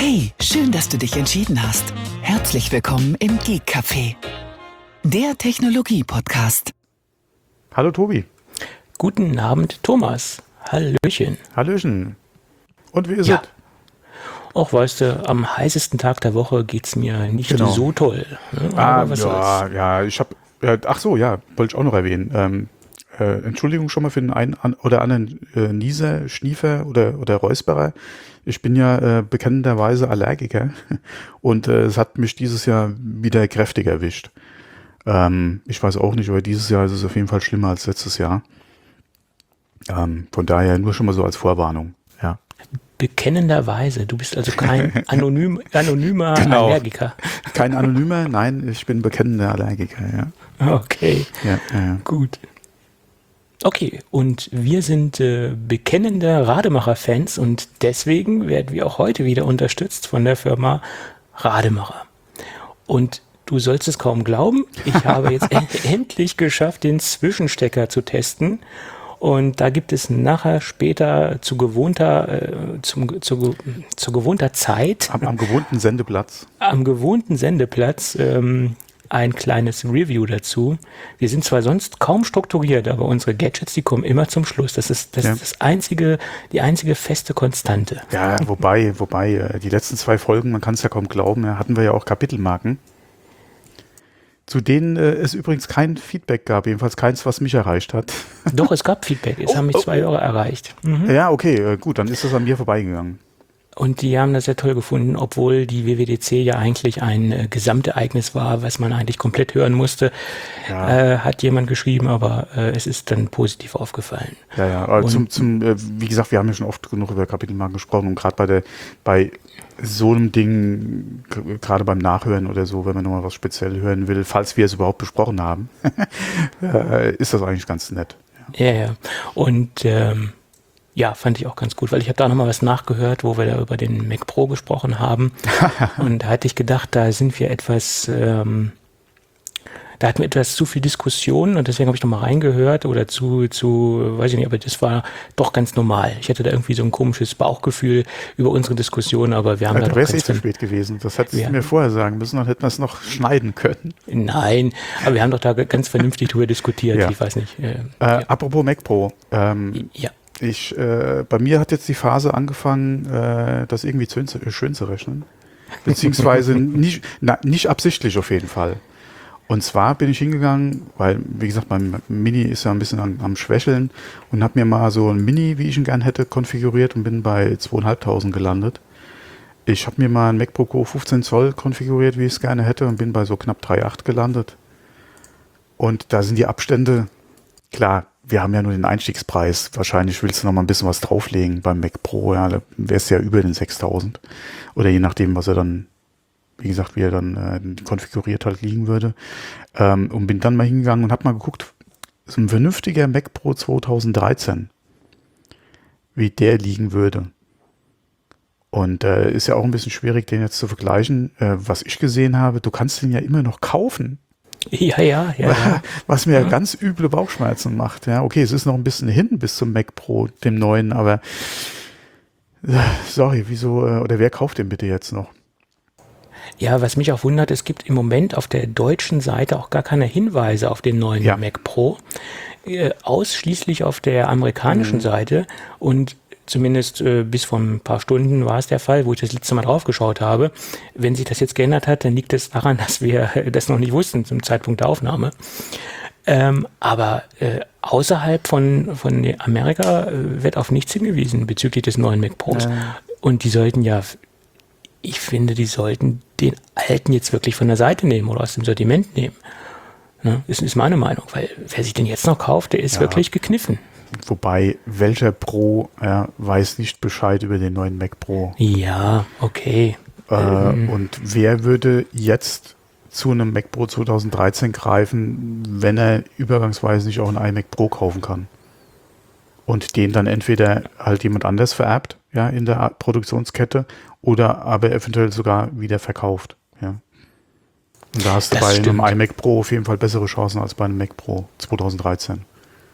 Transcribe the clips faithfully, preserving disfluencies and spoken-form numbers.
Hey, schön, dass du dich entschieden hast. Herzlich willkommen im Geek Café, der Technologie-Podcast. Hallo Tobi. Guten Abend, Thomas. Hallöchen. Hallöchen. Und wie ist Ja. es? Auch weißt du, am heißesten Tag der Woche geht's mir nicht Genau. so toll. Ne? Ah, Aber was ja, soll's? ja, ich habe, ja, ach so, ja, wollte ich auch noch erwähnen. Ähm, äh, Entschuldigung schon mal für den einen an, oder anderen äh, Nieser, Schniefer oder, oder Räusperer. Ich bin ja äh, bekennenderweise Allergiker und äh, es hat mich dieses Jahr wieder kräftig erwischt. Ähm, ich weiß auch nicht, aber dieses Jahr ist es auf jeden Fall schlimmer als letztes Jahr. Ähm, von daher nur schon mal so als Vorwarnung. Ja. Bekennenderweise, du bist also kein anonym, anonymer Genau. Allergiker. Kein Anonymer, nein, ich bin bekennender Allergiker, ja. Okay, Ja, ja, ja. gut. Okay, und wir sind äh, bekennende Rademacher-Fans und deswegen werden wir auch heute wieder unterstützt von der Firma Rademacher. Und du sollst es kaum glauben, ich habe jetzt end endlich geschafft, den Zwischenstecker zu testen. Und da gibt es nachher später zu gewohnter, äh, zum, zu, zu gewohnter Zeit, Am, am gewohnten Sendeplatz. am gewohnten Sendeplatz, ähm, ein kleines Review dazu. Wir sind zwar sonst kaum strukturiert, aber unsere Gadgets, die kommen immer zum Schluss. Das ist das, Ja. ist das einzige, die einzige feste Konstante. Ja, wobei, wobei, äh, die letzten zwei Folgen, man kann es ja kaum glauben, ja, hatten wir ja auch Kapitelmarken, zu denen äh, es übrigens kein Feedback gab, jedenfalls keins, was mich erreicht hat. Doch, es gab Feedback. Es Oh, haben mich oh, zwei oh. Hörer erreicht. Mhm. Ja, okay, äh, gut, dann ist das an mir vorbeigegangen. Und die haben das sehr toll gefunden, obwohl die W W D C ja eigentlich ein äh, Gesamtereignis war, was man eigentlich komplett hören musste, Ja. äh, hat jemand geschrieben, aber äh, es ist dann positiv aufgefallen. Ja, ja, aber Und- zum, zum äh, wie gesagt, wir haben ja schon oft genug über Kapitelmarken gesprochen und gerade bei der, bei so einem Ding, g- gerade beim Nachhören oder so, wenn man nochmal was speziell hören will, falls wir es überhaupt besprochen haben, äh, ist das eigentlich ganz nett. Ja, ja. Und ähm, ja, fand ich auch ganz gut, weil ich habe da nochmal was nachgehört, wo wir da über den Mac Pro gesprochen haben. Und da hatte ich gedacht, da sind wir etwas, ähm, da hatten wir etwas zu viel Diskussion und deswegen habe ich nochmal reingehört oder zu, zu, weiß ich nicht, aber das war doch ganz normal. Ich hatte da irgendwie so ein komisches Bauchgefühl über unsere Diskussion, aber wir haben Ja, da da doch wäre es eh ganz zu spät gewesen. Das hättest Ja. du mir vorher sagen müssen, dann hätten wir es noch schneiden können. Nein, aber wir haben doch da ganz vernünftig drüber diskutiert. Ja. Ich weiß nicht. Äh, Äh, ja. Apropos Mac Pro, ähm, ja. ich, äh, bei mir hat jetzt die Phase angefangen, äh, das irgendwie zu, äh, schön zu rechnen. Beziehungsweise nicht, na, nicht absichtlich auf jeden Fall. Und zwar bin ich hingegangen, weil, wie gesagt, mein Mini ist ja ein bisschen am, am Schwächeln und habe mir mal so ein Mini, wie ich ihn gern hätte, konfiguriert und bin bei zweitausendfünfhundert gelandet. Ich habe mir mal ein MacBook Pro fünfzehn Zoll konfiguriert, wie ich es gerne hätte und bin bei so knapp drei Komma acht gelandet. Und da sind die Abstände, klar, wir haben ja nur den Einstiegspreis. Wahrscheinlich willst du noch mal ein bisschen was drauflegen beim Mac Pro, ja, da wär's ja über den sechstausend. Oder je nachdem, was er dann, wie gesagt, wie er dann äh, konfiguriert halt liegen würde. Ähm, und bin dann mal hingegangen und habe mal geguckt, so ein vernünftiger Mac Pro zweitausenddreizehn, wie der liegen würde. Und äh, ist ja auch ein bisschen schwierig, den jetzt zu vergleichen. Äh, was ich gesehen habe, du kannst den ja immer noch kaufen. Ja, ja, ja. ja. Was mir ja. ganz üble Bauchschmerzen macht. Ja, okay, es ist noch ein bisschen hin bis zum Mac Pro, dem neuen, aber äh, sorry, wieso, äh, oder wer kauft den bitte jetzt noch? Ja, was mich auch wundert, es gibt im Moment auf der deutschen Seite auch gar keine Hinweise auf den neuen Ja. Mac Pro. Äh, ausschließlich auf der amerikanischen Mhm. Seite und zumindest äh, bis vor ein paar Stunden war es der Fall, wo ich das letzte Mal drauf geschaut habe. Wenn sich das jetzt geändert hat, dann liegt es daran, dass wir das noch nicht wussten zum Zeitpunkt der Aufnahme. Ähm, aber äh, außerhalb von, von Amerika äh, wird auf nichts hingewiesen bezüglich des neuen Mac Pros. Äh. Und die sollten ja, ich finde, die sollten den alten jetzt wirklich von der Seite nehmen oder aus dem Sortiment nehmen. Ne? Das ist meine Meinung, weil wer sich den jetzt noch kauft, der ist Ja. wirklich gekniffen. Wobei, welcher Pro ja, weiß nicht Bescheid über den neuen Mac Pro? Ja, okay. Äh, Ähm. Und wer würde jetzt zu einem Mac Pro zweitausenddreizehn greifen, wenn er übergangsweise nicht auch einen iMac Pro kaufen kann? Und den dann entweder halt jemand anders vererbt, ja, in der Art- Produktionskette, oder aber eventuell sogar wieder verkauft, ja. Und da hast du Das bei stimmt. einem iMac Pro auf jeden Fall bessere Chancen als bei einem Mac Pro zweitausenddreizehn.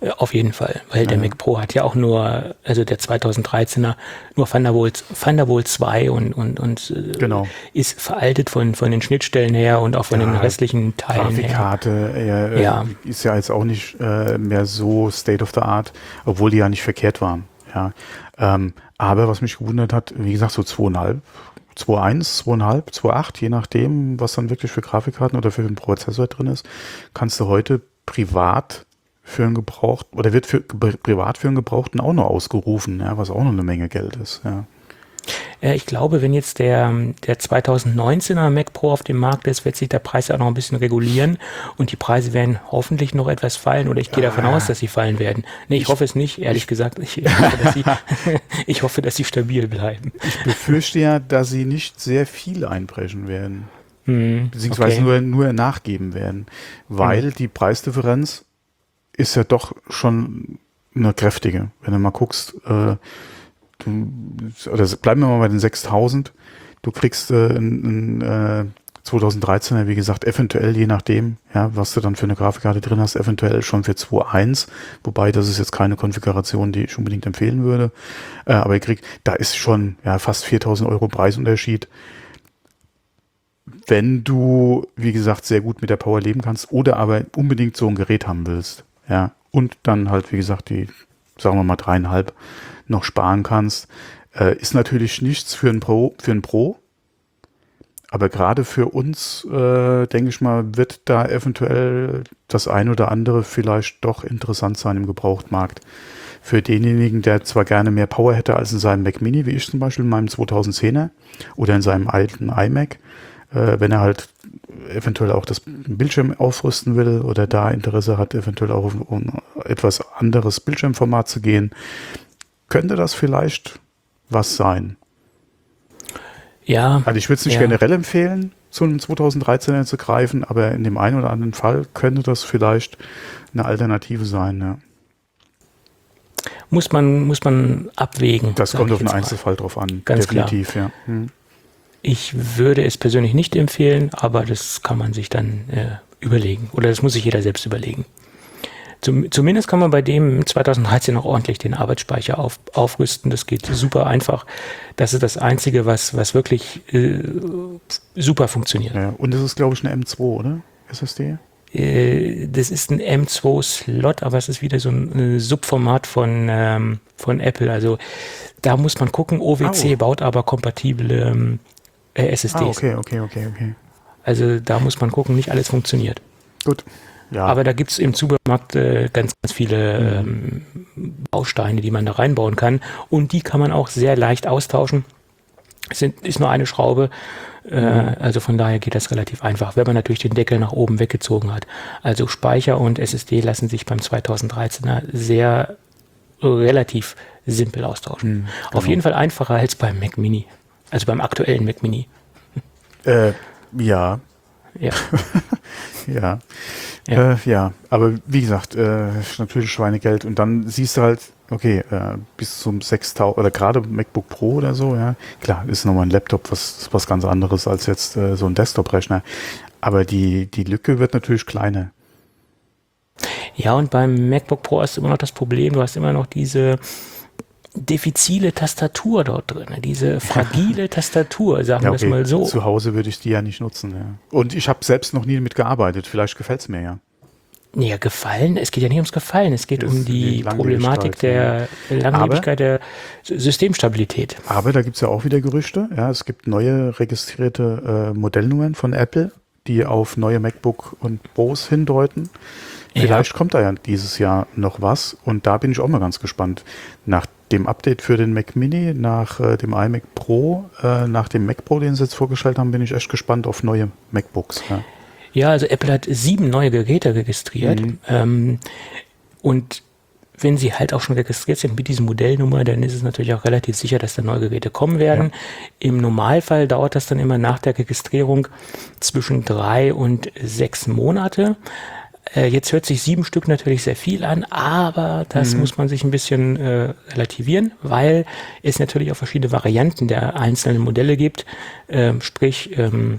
Äh, Auf jeden Fall, weil der Ja. Mac Pro hat ja auch nur, also der zweitausenddreizehner, nur Thunderbolt, Thunderbolt zwei und, und, und äh, Genau. ist veraltet von, von den Schnittstellen her und auch von Ja, den restlichen Teilen her. Grafikkarte äh, Ja. ist ja jetzt auch nicht äh, mehr so State of the Art, obwohl die ja nicht verkehrt waren. Ja. Ähm, aber was mich gewundert hat, wie gesagt, so zwei Komma fünf, zwei Komma eins, zwei Komma fünf, zwei Komma acht, je nachdem, was dann wirklich für Grafikkarten oder für den Prozessor drin ist, kannst du heute privat für einen Gebrauchten, oder wird für privat für einen Gebrauchten auch noch ausgerufen, ja, was auch noch eine Menge Geld ist. Ja. Äh, Ich glaube, wenn jetzt der, der zweitausendneunzehner Mac Pro auf dem Markt ist, wird sich der Preis auch noch ein bisschen regulieren und die Preise werden hoffentlich noch etwas fallen oder ich gehe davon aus, dass sie fallen werden. Nee, ich, ich hoffe es nicht, ehrlich ich, gesagt. Ich, ich, hoffe, dass sie, ich hoffe, dass sie stabil bleiben. Ich befürchte ja, dass sie nicht sehr viel einbrechen werden. Hm, beziehungsweise okay. nur, nur nachgeben werden, weil hm. die Preisdifferenz ist ja doch schon eine kräftige. Wenn du mal guckst, äh, du, oder bleiben wir mal bei den sechstausend, du kriegst äh, einen äh, zweitausenddreizehner, wie gesagt, eventuell, je nachdem, ja, was du dann für eine Grafikkarte drin hast, eventuell schon für zwei Komma eins, wobei das ist jetzt keine Konfiguration, die ich unbedingt empfehlen würde, äh, aber ihr kriegt, da ist schon ja, fast viertausend Euro Preisunterschied, wenn du, wie gesagt, sehr gut mit der Power leben kannst oder aber unbedingt so ein Gerät haben willst, ja, und dann halt, wie gesagt, die, sagen wir mal, dreieinhalb noch sparen kannst, äh, ist natürlich nichts für ein Pro, für ein Pro, aber gerade für uns, äh, denke ich mal, wird da eventuell das ein oder andere vielleicht doch interessant sein im Gebrauchtmarkt. Für denjenigen, der zwar gerne mehr Power hätte als in seinem Mac Mini, wie ich zum Beispiel in meinem zweitausendzehner oder in seinem alten iMac, wenn er halt eventuell auch das Bildschirm aufrüsten will oder da Interesse hat, eventuell auch um, um etwas anderes Bildschirmformat zu gehen, könnte das vielleicht was sein. Ja. Also ich würde es nicht ja. generell empfehlen, zu einem zweitausenddreizehner zu greifen, aber in dem einen oder anderen Fall könnte das vielleicht eine Alternative sein. Ja. Muss man, muss man abwägen. Das kommt auf den Einzelfall drauf an. Ganz definitiv, klar. ja. Hm. Ich würde es persönlich nicht empfehlen, aber das kann man sich dann äh, überlegen. Oder das muss sich jeder selbst überlegen. Zum, zumindest kann man bei dem zweitausenddreizehn auch ordentlich den Arbeitsspeicher auf, aufrüsten. Das geht super einfach. Das ist das Einzige, was, was wirklich äh, super funktioniert. Ja, und das ist, glaube ich, eine M zwei, oder? S S D? Äh, das ist ein M zwei Slot, aber es ist wieder so ein äh, Subformat von, ähm, von Apple. Also da muss man gucken. O W C oh. baut aber kompatible ähm, Äh, S S Ds. Ah, okay, okay, okay, okay. Also da muss man gucken, nicht alles funktioniert. Gut. Ja. Aber da gibt es im Supermarkt äh, ganz, ganz viele ähm, Bausteine, die man da reinbauen kann. Und die kann man auch sehr leicht austauschen. Es sind, ist nur eine Schraube. Äh, mhm. Also von daher geht das relativ einfach, wenn man natürlich den Deckel nach oben weggezogen hat. Also Speicher und S S D lassen sich beim zweitausenddreizehner sehr relativ simpel austauschen. Mhm, genau. Auf jeden Fall einfacher als beim Mac Mini. Also beim aktuellen Mac Mini. Äh, ja. Ja. ja. Ja. Äh, ja, aber wie gesagt, äh, natürlich Schweinegeld und dann siehst du halt, okay, äh, bis zum sechstausend oder gerade MacBook Pro oder so, ja, klar, ist nochmal ein Laptop, was, was ganz anderes als jetzt äh, so ein Desktop-Rechner, aber die, die Lücke wird natürlich kleiner. Ja, und beim MacBook Pro hast du immer noch das Problem, du hast immer noch diese diffizile Tastatur dort drin, diese fragile Tastatur, sagen wir ja, okay. das mal so. Zu Hause würde ich die ja nicht nutzen. Ja. Und ich habe selbst noch nie damit gearbeitet, vielleicht gefällt es mir ja. Ja, gefallen, es geht ja nicht ums Gefallen, es geht das um die, die Problematik der ja. Langlebigkeit, aber, der Systemstabilität. Aber da gibt es ja auch wieder Gerüchte, ja, es gibt neue registrierte äh, Modellnummern von Apple, die auf neue MacBook und Pros hindeuten. Vielleicht ja. kommt da ja dieses Jahr noch was und da bin ich auch mal ganz gespannt. Nach dem Update für den Mac Mini, nach äh, dem iMac Pro, äh, nach dem Mac Pro, den sie jetzt vorgestellt haben, bin ich echt gespannt auf neue MacBooks. Ja, ja also Apple hat sieben neue Geräte registriert mhm. ähm, und wenn sie halt auch schon registriert sind mit diesem Modellnummer, dann ist es natürlich auch relativ sicher, dass da neue Geräte kommen werden. Ja. Im Normalfall dauert das dann immer nach der Registrierung zwischen drei und sechs Monate. Jetzt hört sich sieben Stück natürlich sehr viel an, aber das mhm. muss man sich ein bisschen äh, relativieren, weil es natürlich auch verschiedene Varianten der einzelnen Modelle gibt. Ähm, sprich, ähm,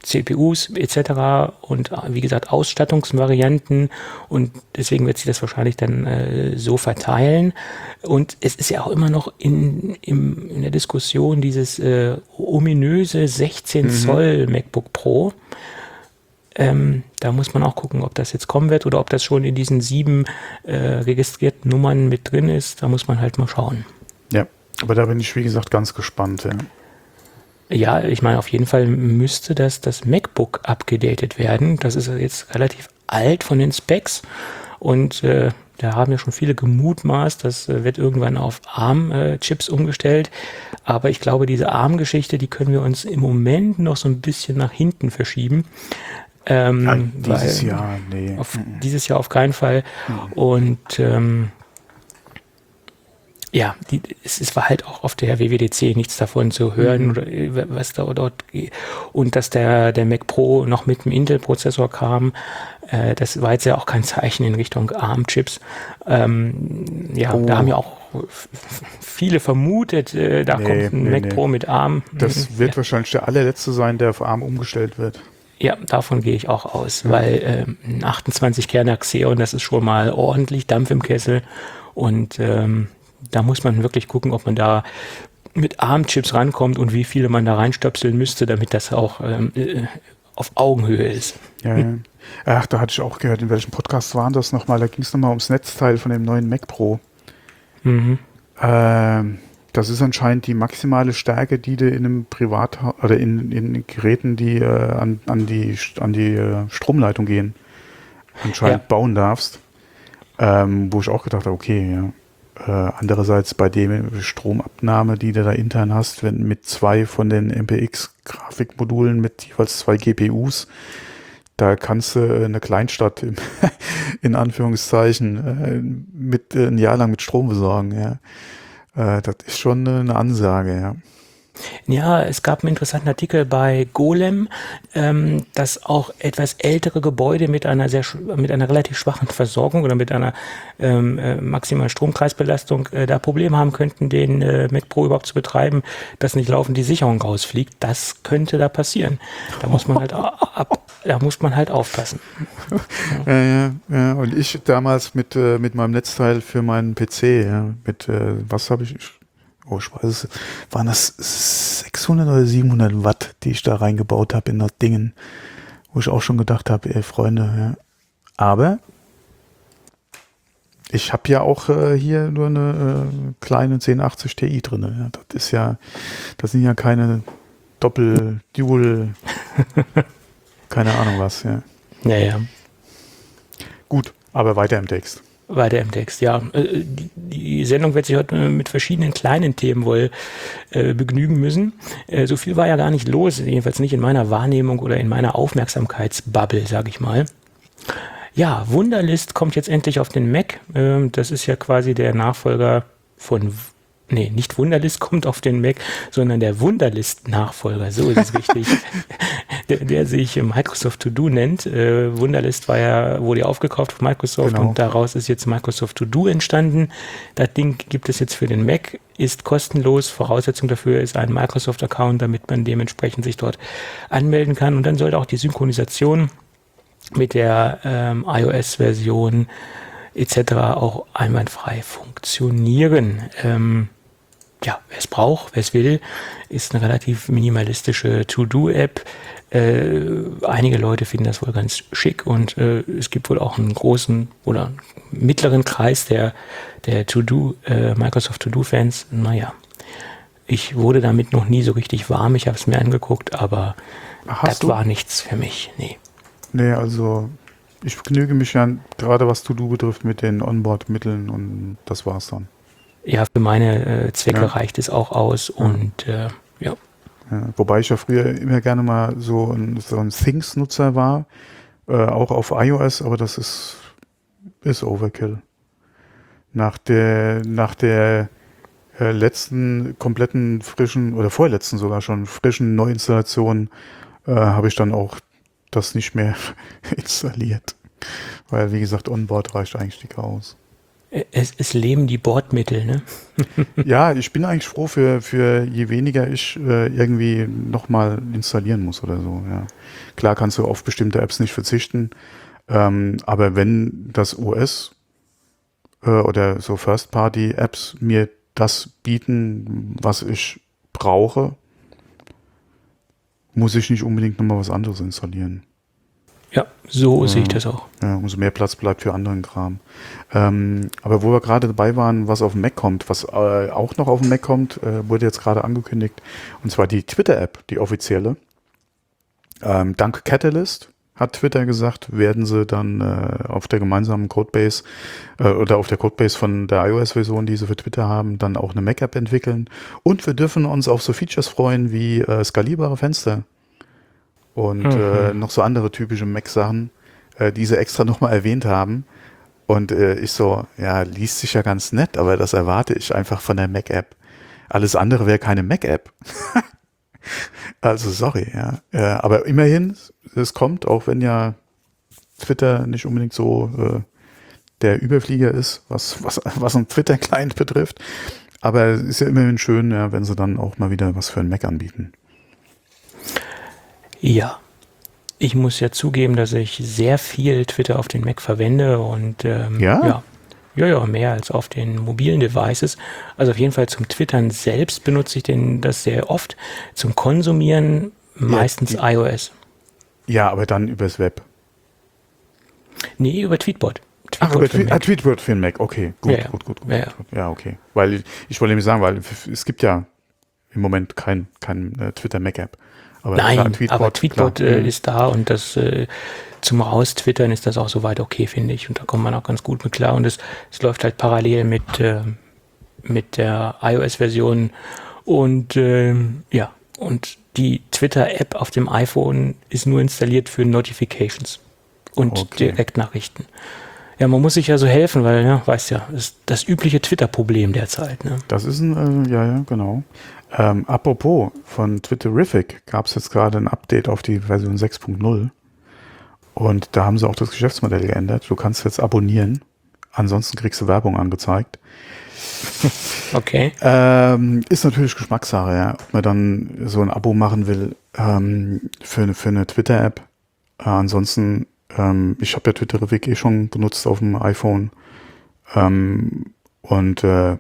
C P Us et cetera und wie gesagt Ausstattungsvarianten und deswegen wird sich das wahrscheinlich dann äh, so verteilen. Und es ist ja auch immer noch in, im, in der Diskussion dieses äh, ominöse sechzehn Zoll MacBook Pro. Ähm, da muss man auch gucken, ob das jetzt kommen wird oder ob das schon in diesen sieben äh, registrierten Nummern mit drin ist. Da muss man halt mal schauen. Ja, aber da bin ich, wie gesagt, ganz gespannt. Ja. Ja, ich meine, auf jeden Fall müsste das, das MacBook abgedatet werden. Das ist jetzt relativ alt von den Specs und äh, da haben ja schon viele gemutmaßt, das äh, wird irgendwann auf ARM-Chips äh, umgestellt. Aber ich glaube, diese ARM-Geschichte, die können wir uns im Moment noch so ein bisschen nach hinten verschieben. Ähm, ja, dieses weil Jahr, nee. Auf, dieses Jahr auf keinen Fall. Mhm. Und ähm, ja, die, es, es war halt auch auf der W W D C nichts davon zu hören, mhm. oder was da dort und dass der, der Mac Pro noch mit dem Intel-Prozessor kam, äh, das war jetzt ja auch kein Zeichen in Richtung ARM-Chips. Ähm, ja, oh. Da haben ja auch viele vermutet, äh, da nee, kommt ein nee, Mac nee. Pro mit ARM. Das wird ja. wahrscheinlich der allerletzte sein, der auf ARM umgestellt wird. Ja, davon gehe ich auch aus, mhm. weil ähm, ein achtundzwanzig Kerner Xeon, das ist schon mal ordentlich Dampf im Kessel und ähm, da muss man wirklich gucken, ob man da mit ARM-Chips rankommt und wie viele man da reinstöpseln müsste, damit das auch ähm, auf Augenhöhe ist. Ja, ja. Ach, da hatte ich auch gehört, in welchem Podcast waren das nochmal? Da ging es nochmal ums Netzteil von dem neuen Mac Pro. Mhm. Ähm, das ist anscheinend die maximale Stärke, die du in einem Privat- oder in, in Geräten, die äh, an, an die, an die äh, Stromleitung gehen, anscheinend ja. bauen darfst. Ähm, wo ich auch gedacht habe, okay, ja. Äh, andererseits bei dem Stromabnahme, die du da intern hast, wenn mit zwei von den M P X-Grafikmodulen mit jeweils zwei G P Us, da kannst du eine Kleinstadt im, in Anführungszeichen äh, mit äh, ein Jahr lang mit Strom besorgen. Ja. Äh, das ist schon eine Ansage, ja. Ja, es gab einen interessanten Artikel bei Golem, ähm, dass auch etwas ältere Gebäude mit einer sehr mit einer relativ schwachen Versorgung oder mit einer ähm, äh, maximalen Stromkreisbelastung äh, da Probleme haben könnten, den äh, Mac Pro überhaupt zu betreiben, dass nicht laufend die Sicherung rausfliegt. Das könnte da passieren. Da muss man halt ab, da muss man halt aufpassen. Ja, ja, ja. Und ich damals mit äh, mit meinem Netzteil für meinen P C, ja, mit äh, was habe ich? Oh, ich weiß es, waren das sechshundert oder siebenhundert Watt, die ich da reingebaut habe in das Dingen, wo ich auch schon gedacht habe, ey Freunde, ja. Aber ich habe ja auch äh, hier nur eine äh, kleine zehn achtzig Ti drin. Ja. Das ist ja, das sind ja keine Doppel, Dual, keine Ahnung was, ja. Ja, ja. Gut, aber weiter im Text. Weiter im Text, ja. Die, die Sendung wird sich heute mit verschiedenen kleinen Themen wohl äh, begnügen müssen. Äh, so viel war ja gar nicht los, jedenfalls nicht in meiner Wahrnehmung oder in meiner Aufmerksamkeitsbubble, sage ich mal. Ja, Wunderlist kommt jetzt endlich auf den Mac. Ähm, das ist ja quasi der Nachfolger von... Nee, nicht Wunderlist kommt auf den Mac, sondern der Wunderlist-Nachfolger, so ist es richtig, der, der sich Microsoft To Do nennt. Äh, Wunderlist war ja, wurde ja aufgekauft von Microsoft genau. Und daraus ist jetzt Microsoft To Do entstanden. Das Ding gibt es jetzt für den Mac, ist kostenlos. Voraussetzung dafür ist ein Microsoft-Account, damit man dementsprechend sich dort anmelden kann. Und dann sollte auch die Synchronisation mit der ähm, iOS-Version et cetera auch einwandfrei funktionieren. Ähm, Ja, wer es braucht, wer es will, ist eine relativ minimalistische To-Do-App. Äh, einige Leute finden das wohl ganz schick und äh, es gibt wohl auch einen großen oder mittleren Kreis der, der To-Do, äh, Microsoft To-Do-Fans. Naja, ich wurde damit noch nie so richtig warm. Ich habe es mir angeguckt, aber Hast das du? war nichts für mich. Nee. Nee, also ich begnüge mich ja gerade was To-Do betrifft mit den Onboard-Mitteln und das war's dann. Ja, für meine äh, Zwecke ja. reicht es auch aus und äh, ja. ja. Wobei ich ja früher immer gerne mal so ein, so ein Things-Nutzer war, äh, auch auf iOS, aber das ist, ist Overkill. Nach der, nach der äh, letzten kompletten frischen, oder vorletzten sogar schon frischen Neuinstallation äh, habe ich dann auch das nicht mehr installiert. Weil, wie gesagt, Onboard reicht eigentlich dick aus. Es, es leben die Bordmittel, ne? Ja, ich bin eigentlich froh für, für je weniger ich äh, irgendwie nochmal installieren muss oder so, ja. Klar kannst du auf bestimmte Apps nicht verzichten, ähm, aber wenn das O S äh, oder so First-Party-Apps mir das bieten, was ich brauche, muss ich nicht unbedingt nochmal was anderes installieren. Ja, so Ja. sehe ich das auch. Ja, umso mehr Platz bleibt für anderen Kram. Ähm, aber wo wir gerade dabei waren, was auf dem Mac kommt, was äh, auch noch auf dem Mac kommt, äh, wurde jetzt gerade angekündigt, und zwar die Twitter-App, die offizielle. Ähm, dank Catalyst, hat Twitter gesagt, werden sie dann äh, auf der gemeinsamen Codebase äh, oder auf der Codebase von der iOS-Version, die sie für Twitter haben, dann auch eine Mac-App entwickeln. Und wir dürfen uns auf so Features freuen wie äh, skalierbare Fenster und Mhm. äh, noch so andere typische Mac-Sachen, äh, die sie extra nochmal erwähnt haben. Und äh, ich so, ja, liest sich ja ganz nett, aber das erwarte ich einfach von der Mac-App. Alles andere wäre keine Mac-App. Also sorry, ja. Äh, aber immerhin, es kommt, auch wenn ja Twitter nicht unbedingt so äh, der Überflieger ist, was, was, was ein Twitter-Client betrifft. Aber es ist ja immerhin schön, ja, wenn sie dann auch mal wieder was für einen Mac anbieten. Ja, ich muss ja zugeben, dass ich sehr viel Twitter auf den Mac verwende und ähm, Ja? ja, ja, ja, mehr als auf den mobilen Devices. Also auf jeden Fall zum Twittern selbst benutze ich den das sehr oft. Zum Konsumieren meistens die- iOS. Ja, aber dann übers Web. Nee, über Tweetbot. Ach, über für den Tweet, ah, Mac. Tweetbot für den Mac, okay, gut, Ja, ja. gut, gut, gut, Ja, ja. gut. Ja, okay. Weil ich, ich wollte nämlich sagen, weil es gibt ja im Moment kein, kein äh, Twitter-Mac-App. Aber Nein, klar, Tweetbot, aber Tweetbot klar. äh, Mhm. ist da und das äh, zum Raustwittern ist das auch soweit okay, finde ich. Und da kommt man auch ganz gut mit klar. Und es, es läuft halt parallel mit, äh, mit der iOS-Version. Und ähm, ja, und die Twitter-App auf dem iPhone ist nur installiert für Notifications und Okay. Direktnachrichten. Ja, man muss sich ja so helfen, weil, ja, weißt ja, das ist das übliche Twitter-Problem derzeit. Ne? Das ist ein, äh, ja, ja, genau. Ähm, apropos, von Twitterific gab es jetzt gerade ein Update auf die Version sechs Punkt null. Und da haben sie auch das Geschäftsmodell geändert. Du kannst jetzt abonnieren. Ansonsten kriegst du Werbung angezeigt. Okay. Ähm, ist natürlich Geschmackssache, ja. Ob man dann so ein Abo machen will ähm, für, eine- für eine Twitter-App. Äh, ansonsten, ähm, ich habe ja Twitterific eh schon benutzt auf dem iPhone. Ähm, und äh,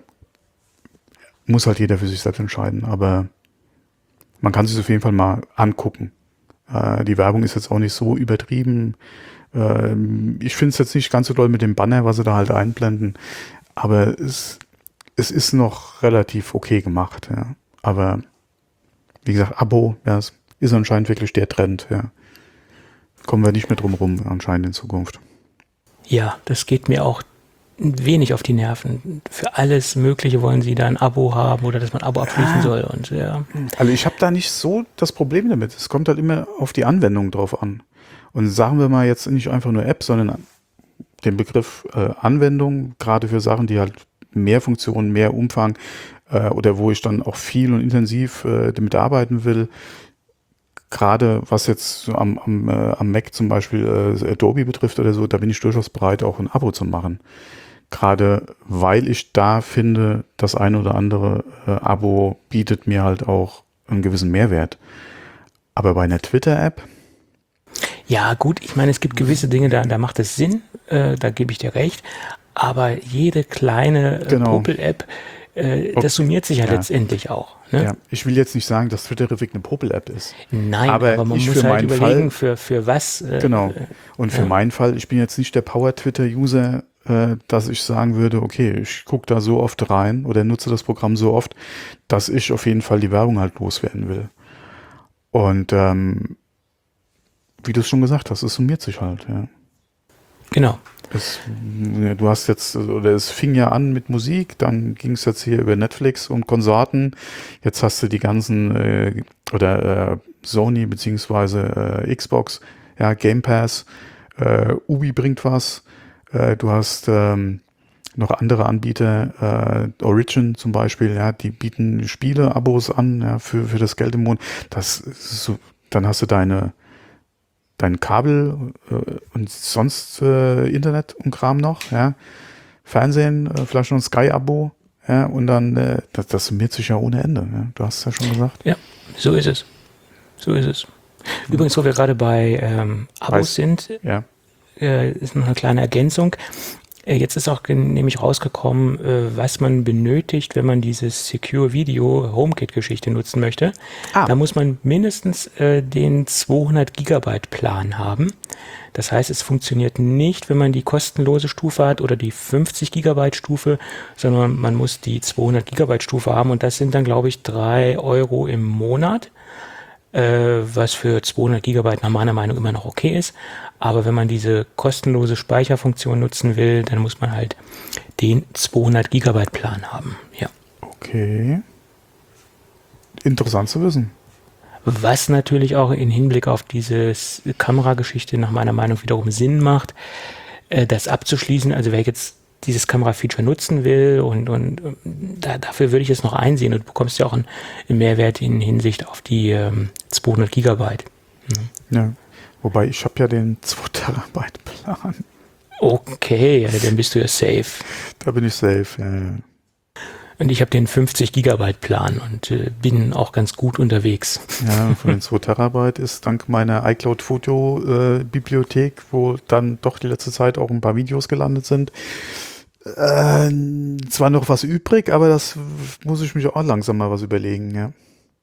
muss halt jeder für sich selbst entscheiden. Aber man kann sich auf jeden Fall mal angucken. Äh, die Werbung ist jetzt auch nicht so übertrieben. Ähm, ich finde es jetzt nicht ganz so doll mit dem Banner, was sie da halt einblenden. Aber es, es ist noch relativ okay gemacht. Ja. Aber wie gesagt, Abo, ja, es ist anscheinend wirklich der Trend. Ja. Kommen wir nicht mehr drum rum, anscheinend in Zukunft. Ja, das geht mir auch ein wenig auf die Nerven. Für alles Mögliche wollen sie da ein Abo haben oder dass man ein Abo abschließen Ja. soll. Und ja, Also ich habe da nicht so das Problem damit. Es kommt halt immer auf die Anwendung drauf an. Und sagen wir mal jetzt nicht einfach nur App, sondern den Begriff äh, Anwendung, gerade für Sachen, die halt mehr Funktionen, mehr Umfang äh, oder wo ich dann auch viel und intensiv äh, damit arbeiten will. Gerade was jetzt so am, am, äh, am Mac zum Beispiel äh, Adobe betrifft oder so, da bin ich durchaus bereit, auch ein Abo zu machen. Gerade weil ich da finde, das ein oder andere äh, Abo bietet mir halt auch einen gewissen Mehrwert. Aber bei einer Twitter-App, ja gut, ich meine, es gibt gewisse Dinge, da, da macht es Sinn, äh, da gebe ich dir recht. Aber jede kleine äh, Genau. Popel-App, äh, Okay. das summiert sich ja, Ja. letztendlich auch. Ne? ja, ich will jetzt nicht sagen, dass Twitterific eine Popel-App ist. Nein, Aber aber, man ich muss für halt meinen überlegen, Fall- für, für was. Äh, Genau. äh, Und für ja. meinen Fall, ich bin jetzt nicht der Power-Twitter-User, äh, dass ich sagen würde, okay, ich gucke da so oft rein oder nutze das Programm so oft, dass ich auf jeden Fall die Werbung halt loswerden will. Und ähm, wie du es schon gesagt hast, es summiert sich halt, ja. Genau. Es, ja, du hast jetzt, oder es fing ja an mit Musik, dann ging es jetzt hier über Netflix und Konsorten. Jetzt hast du die ganzen, äh, oder äh, Sony beziehungsweise äh, Xbox, ja, Game Pass, äh, Ubi bringt was. Äh, du hast ähm, noch andere Anbieter, äh, Origin zum Beispiel, ja, die bieten Spiele-Abos an, ja, für, für das Geld im Monat. Das ist so, dann hast du deine dein Kabel äh, und sonst äh, Internet und Kram noch, ja, Fernsehen, äh, vielleicht noch ein Sky-Abo, ja, und dann, äh, das, das summiert sich ja ohne Ende. Ja? Du hast es ja schon gesagt. Ja, so ist es. So ist es. Übrigens, wo wir gerade bei ähm, Abos Weiß- sind, Ja. äh, ist noch eine kleine Ergänzung. Äh, jetzt ist auch gen- nämlich rausgekommen, äh, was man benötigt, wenn man dieses Secure Video HomeKit-Geschichte nutzen möchte. Ah. Da muss man mindestens äh, den zweihundert Gigabyte Plan haben. Das heißt, es funktioniert nicht, wenn man die kostenlose Stufe hat oder die fünfzig Gigabyte Stufe, sondern man muss die zweihundert Gigabyte Stufe haben und das sind dann, glaube ich, drei Euro im Monat, äh, was für zweihundert Gigabyte nach meiner Meinung immer noch okay ist. Aber wenn man diese kostenlose Speicherfunktion nutzen will, dann muss man halt den zweihundert Gigabyte Plan haben. Ja. Okay. Interessant zu wissen. Was natürlich auch in Hinblick auf diese Kamerageschichte nach meiner Meinung wiederum Sinn macht, äh, das abzuschließen. Also wer jetzt dieses Kamera-Feature nutzen will und, und ähm, da, dafür würde ich es noch einsehen und du bekommst ja auch einen, einen Mehrwert in Hinsicht auf die ähm, zweihundert Gigabyte. Ja. Wobei, ich habe ja den zwei Terabyte Plan. Okay, ja, dann bist du ja safe. Da bin ich safe, ja, ja. Und ich habe den fünfzig Gigabyte Plan und äh, bin auch ganz gut unterwegs. Ja, von den zwei Terabyte ist dank meiner iCloud Foto äh, Bibliothek, wo dann doch die letzte Zeit auch ein paar Videos gelandet sind, äh, zwar noch was übrig, aber das muss ich mich auch langsam mal was überlegen, ja.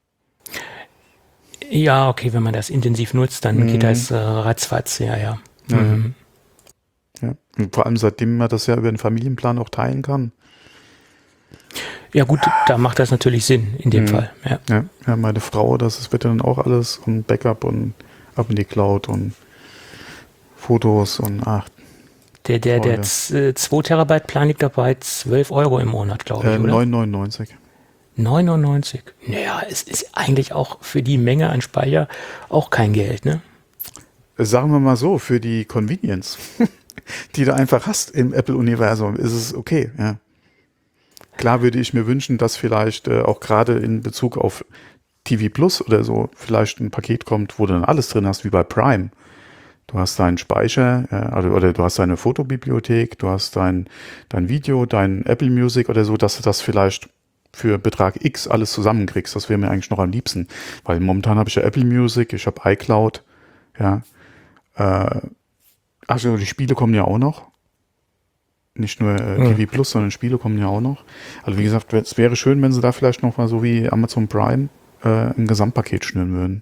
Ja, okay, wenn man das intensiv nutzt, dann Mhm. geht das äh, ratzfatz, ja, ja. Ja. Mhm. Ja. Und vor allem seitdem man das ja über den Familienplan auch teilen kann. Ja gut, da macht das natürlich Sinn in dem Mhm. Fall. Ja. Ja, ja, meine Frau, das ist bitte dann auch alles und Backup und ab in die Cloud und Fotos und ach, Der, der, der Freude. z- äh, zwei Terabyte Plan liegt dabei zwölf Euro im Monat, glaube ich, äh, oder? neun neunundneunzig. neunundneunzig. Naja, es ist eigentlich auch für die Menge an Speicher auch kein Geld, ne? Sagen wir mal so, für die Convenience, die du einfach hast im Apple-Universum, ist es okay, ja. Klar würde ich mir wünschen, dass vielleicht äh, auch gerade in Bezug auf T V Plus oder so vielleicht ein Paket kommt, wo du dann alles drin hast, wie bei Prime. Du hast deinen Speicher, äh, also, oder du hast deine Fotobibliothek, du hast dein, dein Video, dein Apple Music oder so, dass du das vielleicht für Betrag X alles zusammenkriegst. Das wäre mir eigentlich noch am liebsten. Weil momentan habe ich ja Apple Music, ich habe iCloud, ja. Äh, also die Spiele kommen ja auch noch. Nicht nur äh, Mhm. T V Plus, sondern Spiele kommen ja auch noch. Also wie gesagt, es wäre schön, wenn sie da vielleicht noch mal so wie Amazon Prime äh, ein Gesamtpaket schnüren würden.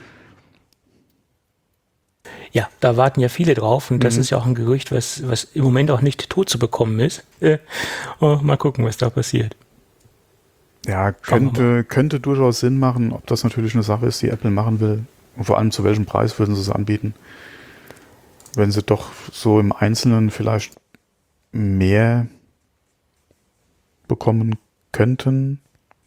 Ja, da warten ja viele drauf und das Mhm. ist ja auch ein Gerücht, was, was im Moment auch nicht tot zu bekommen ist. Äh, oh, mal gucken, was da passiert. Ja, Schauen wir könnte, könnte durchaus Sinn machen, ob das natürlich eine Sache ist, die Apple machen will. Und vor allem zu welchem Preis würden sie es anbieten. Wenn sie doch so im Einzelnen vielleicht mehr bekommen könnten.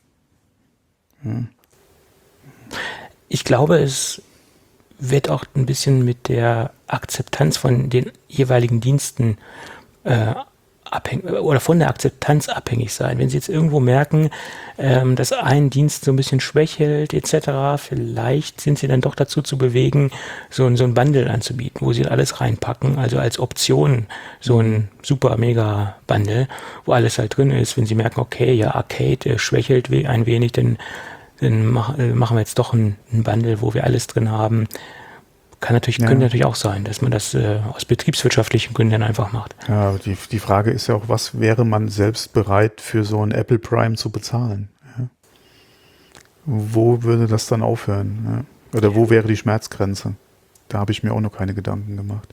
Ich glaube, es wird auch ein bisschen mit der Akzeptanz von den jeweiligen Diensten äh, abhängig oder von der Akzeptanz abhängig sein. Wenn Sie jetzt irgendwo merken, ähm, dass ein Dienst so ein bisschen schwächelt et cetera, vielleicht sind Sie dann doch dazu zu bewegen, so ein, so ein Bundle anzubieten, wo Sie alles reinpacken, also als Option so ein super mega Bundle, wo alles halt drin ist. Wenn Sie merken, okay, ja, Arcade äh, schwächelt we- ein wenig, dann dann mach, äh, machen wir jetzt doch ein, ein Bundle, wo wir alles drin haben. Kann natürlich, Ja. könnte natürlich auch sein, dass man das äh, aus betriebswirtschaftlichen Gründen einfach macht. Ja, aber die, die Frage ist ja auch, was wäre man selbst bereit für so ein Apple Prime zu bezahlen? Ja? Wo würde das dann aufhören? Ja? Oder wo wäre die Schmerzgrenze? Da habe ich mir auch noch keine Gedanken gemacht.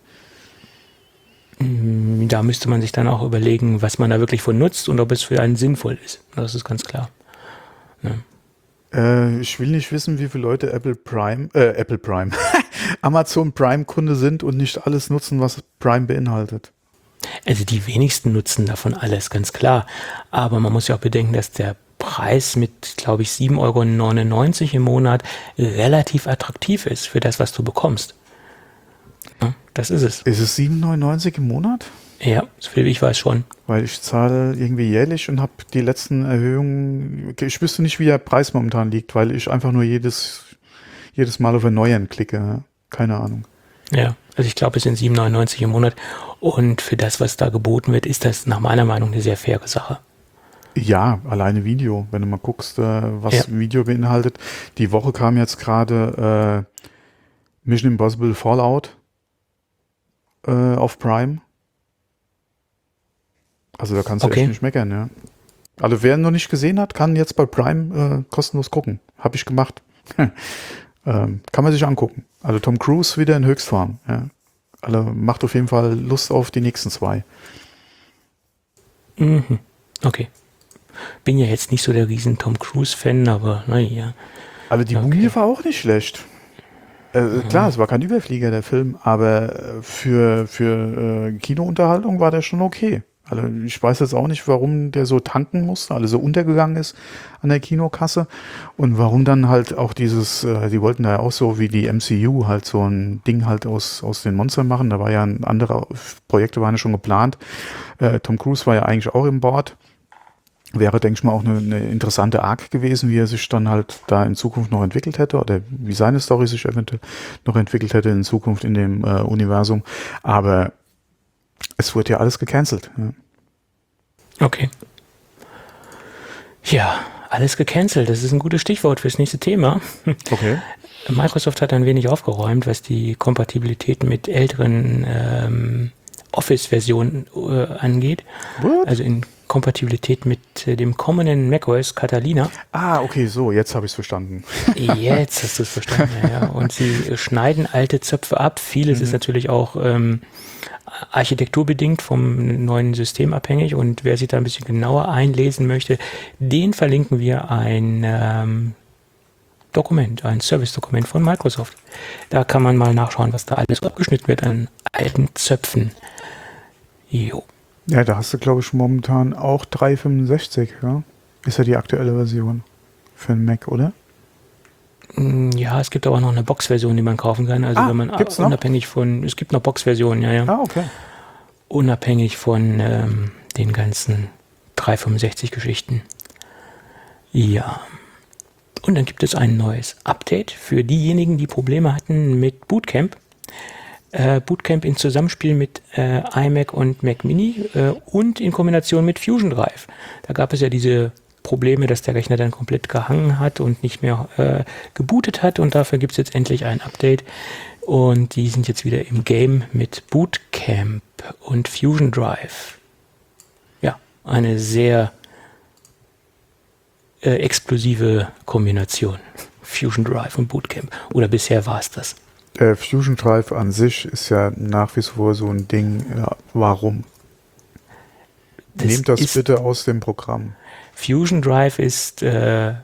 Mm, Da müsste man sich dann auch überlegen, was man da wirklich von nutzt und ob es für einen sinnvoll ist. Das ist ganz klar. Äh, ich will nicht wissen, wie viele Leute Apple Prime, äh, Apple Prime, Amazon Prime Kunde sind und nicht alles nutzen, was Prime beinhaltet. Also die wenigsten nutzen davon alles, ganz klar. Aber man muss ja auch bedenken, dass der Preis mit, glaube ich, sieben Euro neunundneunzig im Monat relativ attraktiv ist für das, was du bekommst. Ja, das ist es. Ist es sieben neunundneunzig im Monat? Ja, so viel wie ich weiß schon. Weil ich zahle irgendwie jährlich und habe die letzten Erhöhungen, ich wüsste nicht, wie der Preis momentan liegt, weil ich einfach nur jedes, jedes Mal auf Erneuern klicke. Ja? Keine Ahnung. Ja. Also ich glaube, es sind sieben neunundneunzig im Monat. Und für das, was da geboten wird, ist das nach meiner Meinung eine sehr faire Sache. Ja, alleine Video. Wenn du mal guckst, äh, was Ja. ein Video beinhaltet. Die Woche kam jetzt gerade äh, Mission Impossible Fallout äh, auf Prime. Also da kannst du Okay. echt nicht meckern, ja. Also wer ihn noch nicht gesehen hat, kann jetzt bei Prime äh, kostenlos gucken. Habe ich gemacht. ähm, kann man sich angucken. Also Tom Cruise wieder in Höchstform. Ja. Also macht auf jeden Fall Lust auf die nächsten zwei. Mhm. Okay. Bin ja jetzt nicht so der riesen Tom Cruise-Fan, aber naja. Also die Okay. Mumie war auch nicht schlecht. Äh, Klar, es war kein Überflieger, der Film, aber äh, für, für äh, Kinounterhaltung war der schon okay. Also ich weiß jetzt auch nicht, warum der so tanken musste, also so untergegangen ist an der Kinokasse und warum dann halt auch dieses, äh, die wollten da ja auch so wie die M C U halt so ein Ding halt aus, aus den Monstern machen. Da war ja ein anderer, Projekte waren ja schon geplant. Äh, Tom Cruise war ja eigentlich auch im Board. Wäre, denke ich mal, auch eine, eine interessante Arc gewesen, wie er sich dann halt da in Zukunft noch entwickelt hätte oder wie seine Story sich eventuell noch entwickelt hätte in Zukunft in dem äh, Universum. Aber es wurde ja alles gecancelt. Ja. Okay. Ja, alles gecancelt. Das ist ein gutes Stichwort fürs nächste Thema. Okay. Microsoft hat ein wenig aufgeräumt, was die Kompatibilität mit älteren ähm, Office-Versionen äh, angeht. What? Also in Kompatibilität mit äh, dem kommenden macOS Catalina. Ah, okay, so, jetzt habe ich es verstanden. Jetzt hast du es verstanden, ja, ja. Und sie schneiden alte Zöpfe ab. Vieles Mhm. ist natürlich auch ähm, architekturbedingt vom neuen System abhängig. Und wer sich da ein bisschen genauer einlesen möchte, den verlinken wir ein ähm, Dokument, ein Service-Dokument von Microsoft. Da kann man mal nachschauen, was da alles abgeschnitten wird an alten Zöpfen. Jo. Ja, da hast du, glaube ich, momentan auch drei fünfundsechzig, ja? Ist ja die aktuelle Version für den Mac, oder? Mm, Ja, es gibt aber noch eine Box-Version, die man kaufen kann. Also Ah, wenn man gibt's noch? unabhängig von, es gibt noch Box-Versionen, ja, ja. Ah, okay. Unabhängig von ähm, den ganzen drei fünfundsechzig Geschichten. Ja. Und dann gibt es ein neues Update für diejenigen, die Probleme hatten mit Bootcamp. Äh, Bootcamp in Zusammenspiel mit äh, iMac und Mac Mini äh, und in Kombination mit Fusion Drive. Da gab es ja diese Probleme, dass der Rechner dann komplett gehangen hat und nicht mehr äh, gebootet hat. Und dafür gibt es jetzt endlich ein Update. Und die sind jetzt wieder im Game mit Bootcamp und Fusion Drive. Ja, eine sehr äh, explosive Kombination. Fusion Drive und Bootcamp. Oder bisher war es das. Äh, Fusion Drive an sich ist ja nach wie vor so ein Ding. Ja, warum? Das Nehmt das ist- bitte aus dem Programm. Fusion Drive ist, äh,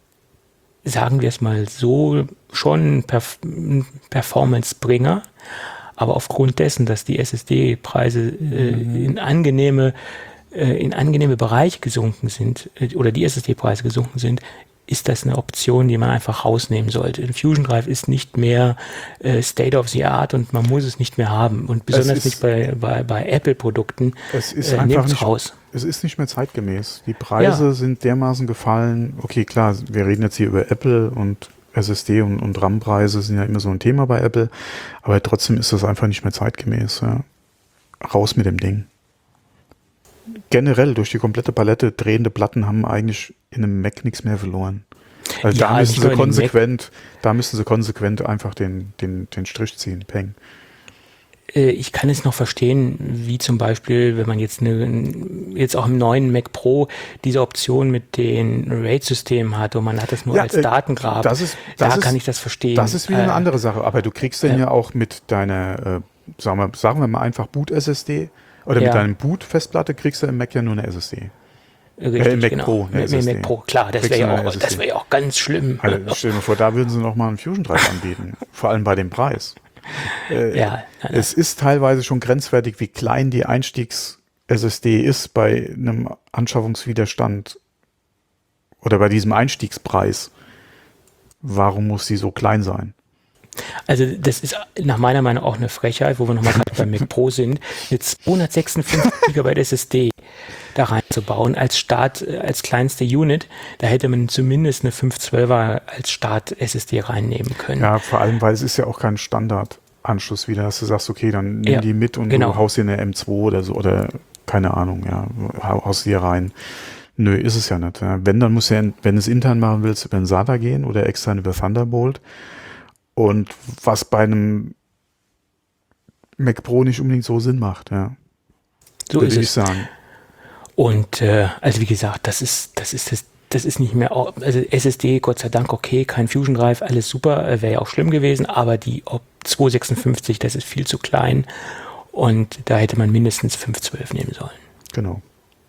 sagen wir es mal so, schon ein Perf ein Performance-Bringer, aber aufgrund dessen, dass die S S D-Preise äh, in angenehme äh, in angenehme Bereiche gesunken sind äh, oder die S S D-Preise gesunken sind, ist das eine Option, die man einfach rausnehmen sollte. Ein Fusion Drive ist nicht mehr äh, State of the Art und man muss es nicht mehr haben. Und besonders ist- nicht bei, bei, bei Apple-Produkten. Es ist äh, einfach nehmt's nicht, raus. es ist nicht mehr zeitgemäß. Die Preise Ja. sind dermaßen gefallen. Okay, klar, wir reden jetzt hier über Apple und S S D und, und RAM-Preise sind ja immer so ein Thema bei Apple. Aber trotzdem ist das einfach nicht mehr zeitgemäß. Ja. Raus mit dem Ding. Generell durch die komplette Palette drehende Platten haben eigentlich in einem Mac nichts mehr verloren. Also Ja, da müssen nicht sie nur in dem Mac. konsequent, da müssen sie konsequent einfach den, den, den Strich ziehen. Peng. Äh, Ich kann es noch verstehen, wie zum Beispiel, wenn man jetzt eine, jetzt auch im neuen Mac Pro diese Option mit den RAID-Systemen hat und man hat das nur Ja, als äh, Datengrab, das ist- das da ist- kann ich das verstehen. Das ist wieder Äh, eine andere Sache. Aber du kriegst den ja. ja auch mit deiner, äh, sagen, wir, sagen wir mal einfach Boot-S S D oder Ja. mit deinem Boot-Festplatte kriegst du im Mac ja nur eine S S D. Richtig, im Mac genau. Pro, eine Mit, mit S S D. Mac Pro, klar, das Kriegst wäre du ja, eine auch- S S D. das wär ja auch ganz schlimm. Also stell dir mal vor, da würden sie noch mal einen Fusion Drive anbieten. Vor allem bei dem Preis. Äh, Ja, ja, Es ist teilweise schon grenzwertig, wie klein die Einstiegs-S S D ist bei einem Anschaffungswiderstand oder bei diesem Einstiegspreis. Warum muss sie so klein sein? Also das ist nach meiner Meinung auch eine Frechheit, wo wir nochmal gerade beim Mac Pro sind, eine zweihundertsechsundfünfzig Gigabyte S S D da reinzubauen als Start, äh, als kleinste Unit. Da hätte man zumindest eine fünf zwölfer als Start-S S D reinnehmen können. Ja, vor allem, weil es ist ja auch kein Standard. Anschluss wieder, dass du sagst, okay, dann nimm Ja, die mit und genau. du haust dir eine M zwei oder so oder keine Ahnung, ja, hau- haust die hier rein. Nö, ist es ja nicht. Ja. Wenn, dann musst du ja, wenn du es intern machen willst, über den SATA gehen oder extern über Thunderbolt. Und was bei einem Mac Pro nicht unbedingt so Sinn macht, ja. So Würde ist ich es. sagen. Und äh, also wie gesagt, das ist, das ist das, das ist nicht mehr, au- also S S D, Gott sei Dank, okay, kein Fusion Drive, alles super, äh, wäre ja auch schlimm gewesen, aber die Op zweihundertsechsundfünfzig, das ist viel zu klein und da hätte man mindestens fünf zwölf nehmen sollen. Genau.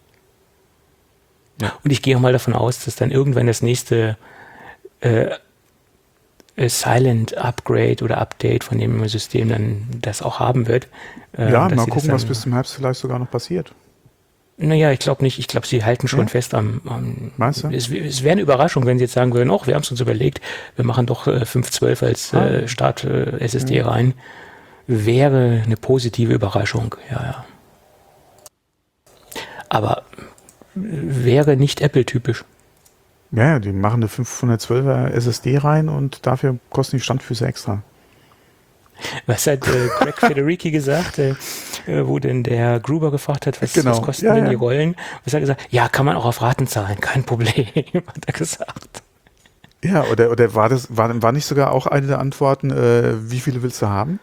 Und ich gehe auch mal davon aus, dass dann irgendwann das nächste äh, äh, Silent Upgrade oder Update von dem System dann das auch haben wird. Äh, Ja, dass mal sie das gucken, was dann- bis zum Herbst vielleicht sogar noch passiert. Naja, ich glaube nicht. Ich glaube, sie halten schon Ja? fest am. am Meinst du? es es wäre eine Überraschung, wenn sie jetzt sagen würden, oh, wir haben es uns überlegt, wir machen doch äh, fünf zwölf als Ah. äh, Start äh, S S D rein. Wäre eine positive Überraschung, ja, ja. Aber äh, wäre nicht Apple-typisch. Ja, ja, die machen eine fünfhundertzwölfer S S D rein und dafür kosten die Standfüße extra. Was hat äh, Greg Federici gesagt, äh, äh, wo denn der Gruber gefragt hat, was, Genau. was kosten Ja, denn ja. die Rollen? Was hat er gesagt? Ja, kann man auch auf Raten zahlen, kein Problem, hat er gesagt. Ja, oder, oder war das, war, war nicht sogar auch eine der Antworten, äh, wie viele willst du haben?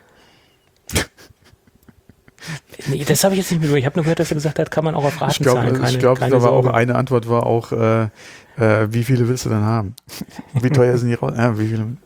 Nee, das habe ich jetzt nicht mitbekommen. Ich habe nur gehört, dass er gesagt hat, kann man auch auf Raten Ich glaube, zahlen. Keine, ich glaub, keine da war Sorge. auch eine Antwort war auch, äh, äh, wie viele willst du denn haben? Wie teuer sind die Rollen? Ja, wie viele?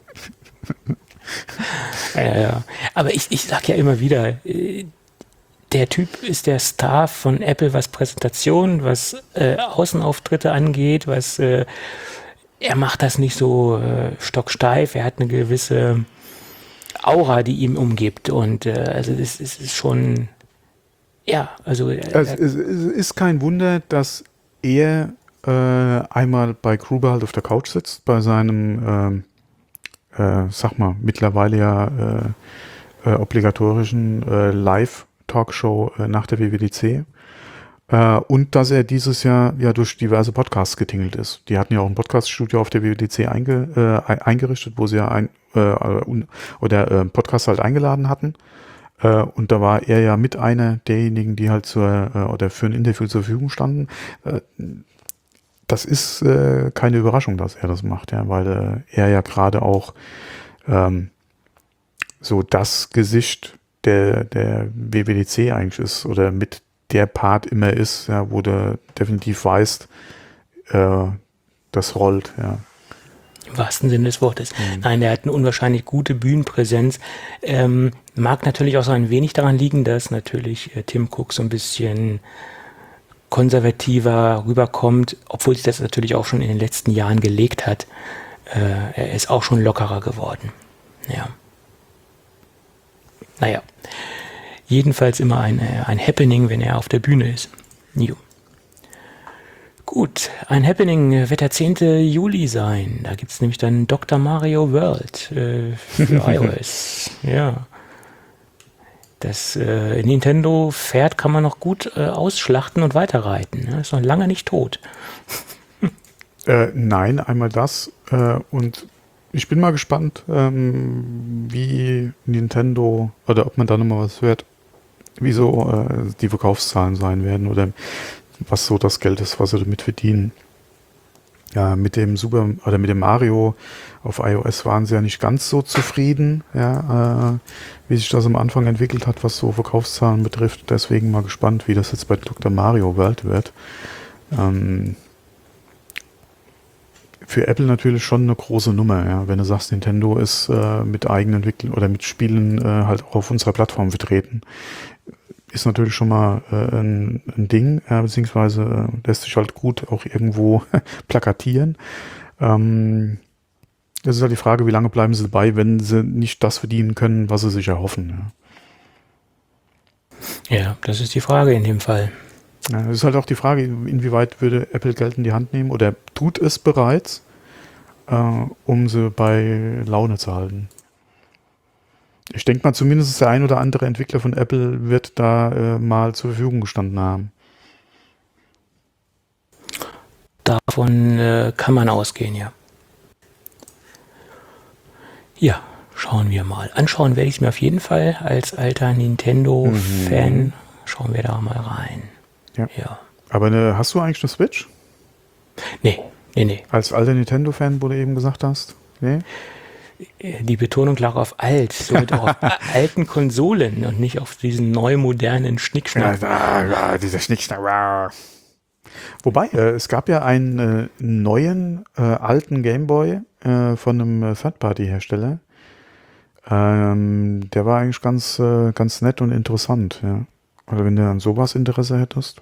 Ja, ja, ja. Aber ich, ich sage ja immer wieder, äh, der Typ ist der Star von Apple, was Präsentation, was äh, Außenauftritte angeht, was äh, er macht das nicht so äh, stocksteif, er hat eine gewisse Aura, die ihm umgibt. Und äh, also das, das ist schon, ja, also äh, Es, es, es ist kein Wunder, dass er äh, einmal bei Gruber halt auf der Couch sitzt, bei seinem, ähm, äh, sag mal, mittlerweile ja äh, äh, obligatorischen äh, Live-Talkshow äh, nach der W W D C. Äh, und dass er dieses Jahr ja durch diverse Podcasts getingelt ist. Die hatten ja auch ein Podcaststudio auf der W W D C einge, äh, ein- eingerichtet, wo sie ja ein äh, un, oder äh, Podcasts halt eingeladen hatten. Äh, und da war er ja mit einer derjenigen, die halt zur äh, oder für ein Interview zur Verfügung standen. Äh, das ist äh, keine Überraschung, dass er das macht, ja, weil äh, er ja gerade auch ähm, so das Gesicht der der W W D C eigentlich ist oder mit der Part immer ist, ja, wo du definitiv weißt, äh, das rollt, ja. im wahrsten Sinne des Wortes. Nein, der hat eine unwahrscheinlich gute Bühnenpräsenz. Ähm, mag natürlich auch so ein wenig daran liegen, dass natürlich äh, Tim Cook so ein bisschen konservativer rüberkommt, obwohl sich das natürlich auch schon in den letzten Jahren gelegt hat. Äh, er ist auch schon lockerer geworden. Ja. Naja. Jedenfalls immer ein, äh, ein Happening, wenn er auf der Bühne ist. Jo. Gut, ein Happening äh, wird der zehnte Juli sein. Da gibt es nämlich dann Doktor Mario World äh, für iOS. Ja. Das äh, Nintendo-Pferd kann man noch gut äh, ausschlachten und weiterreiten. Ne? Ist noch lange nicht tot. Äh, nein, einmal das. Äh, und ich bin mal gespannt, ähm, wie Nintendo, oder ob man da nochmal was hört, wie so äh, die Verkaufszahlen sein werden oder was so das Geld ist, was sie damit verdienen. Ja, mit dem Super oder mit dem Mario auf iOS waren sie ja nicht ganz so zufrieden, ja, äh, wie sich das am Anfang entwickelt hat, was so Verkaufszahlen betrifft. Deswegen mal gespannt, wie das jetzt bei Doktor Mario World wird. Ähm, für Apple natürlich schon eine große Nummer, ja. Wenn du sagst, Nintendo ist äh, mit eigenen Entwicklung oder mit Spielen äh, halt auch auf unserer Plattform vertreten, ist natürlich schon mal äh, ein, ein Ding, äh, beziehungsweise äh, lässt sich halt gut auch irgendwo plakatieren. Ähm, das ist halt die Frage, wie lange bleiben sie dabei, wenn sie nicht das verdienen können, was sie sich erhoffen. Ja, Ja, das ist die Frage in dem Fall. ja, das ist halt auch die Frage, inwieweit würde Apple Geld in die Hand nehmen oder tut es bereits, äh, um sie bei Laune zu halten. Ich denke mal, zumindest der ein oder andere Entwickler von Apple wird da äh, mal zur Verfügung gestanden haben. Davon äh, kann man ausgehen, ja. Ja, Schauen wir mal. Anschauen werde ich es mir auf jeden Fall als alter Nintendo-Fan. Mhm. Schauen wir da mal rein. Ja. Ja. Aber ne, hast du eigentlich eine Switch? Nee, nee, nee. Als alter Nintendo-Fan, wo du eben gesagt hast? Nee? Die Betonung lag auf alt, somit auch auf alten Konsolen und nicht auf diesen neu modernen Schnickschnack. Ja, ja, dieser Schnickschnack. Ja. Wobei, äh, es gab ja einen äh, neuen äh, alten Gameboy äh, von einem äh, Third-Party-Hersteller. Ähm, der war eigentlich ganz, äh, ganz nett und interessant. Ja. Also wenn du an sowas Interesse hättest.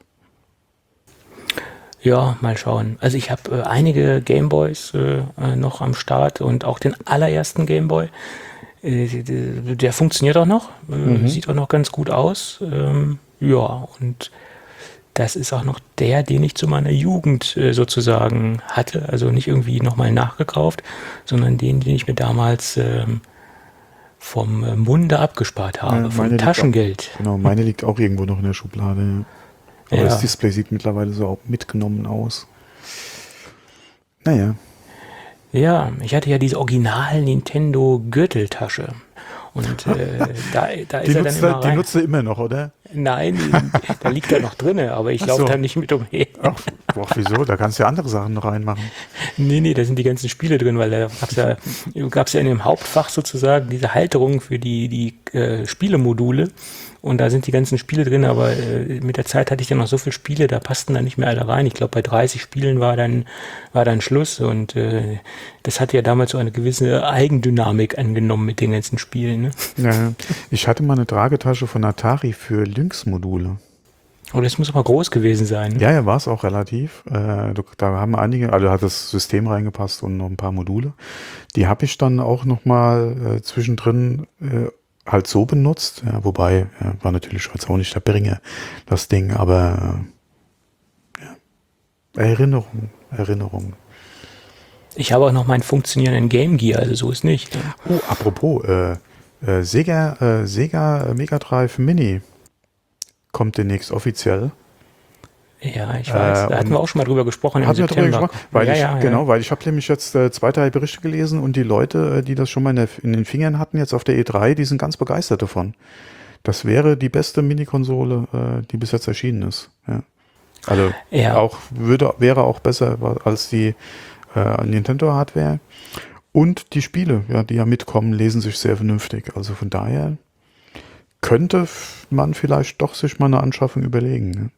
Ja, mal schauen. Also ich habe äh, einige Gameboys äh, äh, noch am Start und auch den allerersten Gameboy. Äh, der, der funktioniert auch noch, äh, Mhm. sieht auch noch ganz gut aus. Ähm, ja, und das ist auch noch der, den ich zu meiner Jugend äh, sozusagen hatte. Also nicht irgendwie nochmal nachgekauft, sondern den, den ich mir damals ähm, vom äh, Munde abgespart habe, Ja, meine vom liegt Taschengeld. Genau, meine liegt auch irgendwo noch in der Schublade. Ja. Aber Ja. das Display sieht mittlerweile so auch mitgenommen aus. Naja. Ja, ich hatte ja diese original Nintendo Gürteltasche. Und äh, da, da Die ist er dann nutzt, immer er, die rein. nutzt er immer noch, oder? Nein, die, da liegt er noch drinne, aber ich Ach laufe so. da nicht mit umher. Ach, boah, wieso? Da kannst du ja andere Sachen noch reinmachen. Nee, nee, da sind die ganzen Spiele drin, weil da gab's ja, gab's ja in dem Hauptfach sozusagen diese Halterung für die, die äh, Spielemodule. Und da sind die ganzen Spiele drin, aber äh, mit der Zeit hatte ich dann noch so viele Spiele, da passten dann nicht mehr alle rein. Ich glaube, bei dreißig Spielen war dann, war dann Schluss. Und äh, das hatte ja damals so eine gewisse Eigendynamik angenommen mit den ganzen Spielen. Ne? Ja, ich hatte mal eine Tragetasche von Atari für Lynx-Module. Oh, das muss aber groß gewesen sein. Ne? Ja, ja, war es auch relativ. Äh, da haben einige, also hat das System reingepasst und noch ein paar Module. Die habe ich dann auch noch mal äh, zwischendrin äh, halt so benutzt. Ja, wobei, ja, war natürlich jetzt auch nicht der Bringer, das Ding, aber äh, ja. Erinnerung, Erinnerung. Ich habe auch noch meinen funktionierenden Game Gear, also so ist nicht. Ne? Oh, apropos, äh, äh, Sega, äh, Sega Mega Drive Mini kommt demnächst offiziell. Ja, ich weiß. Äh, da hatten wir auch schon mal drüber gesprochen im Hatten wir drüber September. gesprochen? Weil ja, ich, ja, genau, ja. weil ich habe nämlich jetzt äh, zwei, drei Berichte gelesen und die Leute, äh, die das schon mal in, der, in den Fingern hatten, jetzt auf der E drei, die sind ganz begeistert davon. Das wäre die beste Mini-Konsole, äh, die bis jetzt erschienen ist. Ja. Also Ja. auch würde, wäre auch besser als die äh, Nintendo-Hardware. Und die Spiele, ja, die ja mitkommen, lesen sich sehr vernünftig. Also von daher könnte man vielleicht doch sich mal eine Anschaffung überlegen. Ne?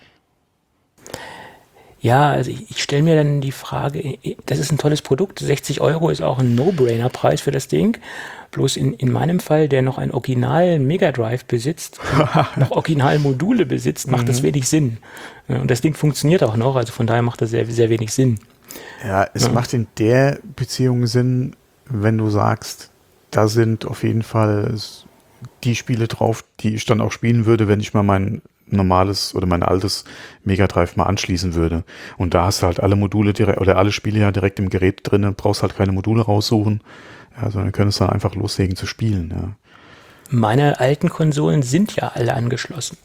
Ja, also ich, ich stelle mir dann die Frage, das ist ein tolles Produkt, sechzig Euro ist auch ein No-Brainer-Preis für das Ding. Bloß in, in meinem Fall, der noch ein Original Mega Drive besitzt, noch Original Module besitzt, macht das wenig Sinn. Und das Ding funktioniert auch noch, also von daher macht das sehr, sehr wenig Sinn. Ja, es Ja. macht in der Beziehung Sinn, wenn du sagst, da sind auf jeden Fall s- die Spiele drauf, die ich dann auch spielen würde, wenn ich mal mein normales oder mein altes Mega Drive mal anschließen würde. Und da hast du halt alle Module direkt oder alle Spiele ja direkt im Gerät drin, brauchst halt keine Module raussuchen, ja, sondern könntest dann einfach loslegen zu spielen. Ja. Meine alten Konsolen sind ja alle angeschlossen.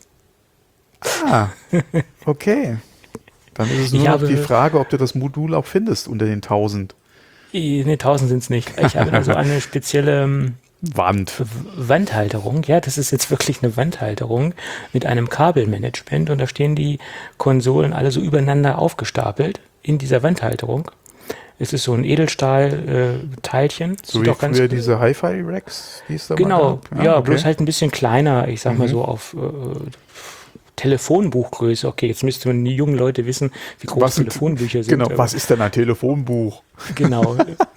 Ah, okay. Dann ist es nur Ich noch habe- die Frage, ob du das Modul auch findest unter den tausend. Ne, tausend sind es nicht. Ich habe also eine spezielle ähm, Wand. W- Wandhalterung. Ja, das ist jetzt wirklich eine Wandhalterung mit einem Kabelmanagement und da stehen die Konsolen alle so übereinander aufgestapelt in dieser Wandhalterung. Es ist so ein Edelstahl-Teilchen. So wie früher diese Hi-Fi-Racks, die es da Genau, mal gab. ja, okay. bloß halt ein bisschen kleiner, ich sag mal Mhm. so auf äh, Telefonbuchgröße. Okay, jetzt müsste man die jungen Leute wissen, wie groß Was sind- Telefonbücher sind. Genau, aber- was ist denn ein Telefonbuch? Genau.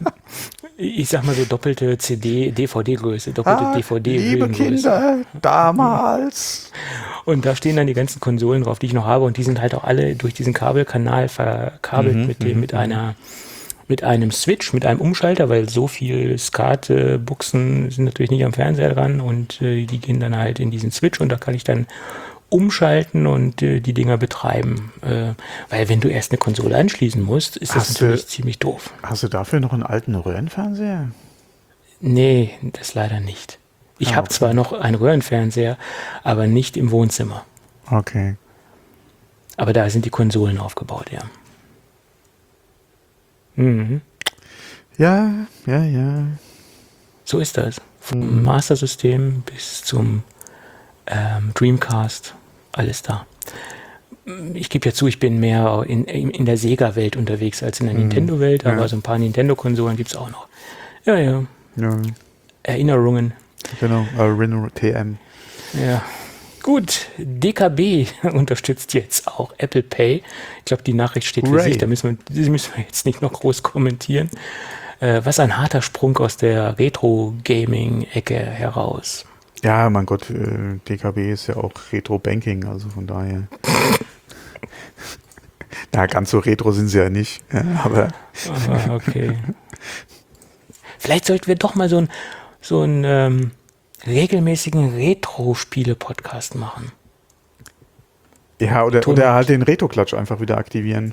Ich sag mal so doppelte C D, D V D-Größe, doppelte D V Ah, liebe D-Hüllengröße. Kinder, damals. Und da stehen dann die ganzen Konsolen drauf, die ich noch habe und die sind halt auch alle durch diesen Kabelkanal verkabelt Mhm, mit dem, mit einer, mit einem Switch, mit einem Umschalter, weil so viel SCART-Buchsen sind natürlich nicht am Fernseher dran und äh, die gehen dann halt in diesen Switch und da kann ich dann umschalten und äh, die Dinger betreiben. Äh, weil wenn du erst eine Konsole anschließen musst, ist das Hast du- natürlich ziemlich doof. Hast du dafür noch einen alten Röhrenfernseher? Nee, das leider nicht. Ich Ah, habe okay. zwar noch einen Röhrenfernseher, aber nicht im Wohnzimmer. Okay. Aber da sind die Konsolen aufgebaut, ja. Mhm. Ja, ja, ja. So ist das. Vom Master System bis zum ähm, Dreamcast, alles da. Ich gebe ja zu, ich bin mehr in, in, in der Sega-Welt unterwegs als in der Mhm. Nintendo-Welt, aber Ja. so ein paar Nintendo-Konsolen gibt es auch noch. Ja, ja. Ja, Erinnerungen. genau. Äh, Rhino T M. Ja. Gut, D K B unterstützt jetzt auch Apple Pay. Ich glaube, die Nachricht steht für Hooray. sich, da müssen wir, das müssen wir jetzt nicht noch groß kommentieren. Äh, was ein harter Sprung aus der Retro-Gaming-Ecke heraus. Ja, mein Gott, äh, D K B ist ja auch Retro-Banking, also von daher. Na, ganz so retro sind sie ja nicht, ja, aber Ah, okay. Vielleicht sollten wir doch mal so einen so einen, ähm, regelmäßigen Retro-Spiele-Podcast machen. ja, oder, Ton- oder halt den Retro-Klatsch einfach wieder aktivieren.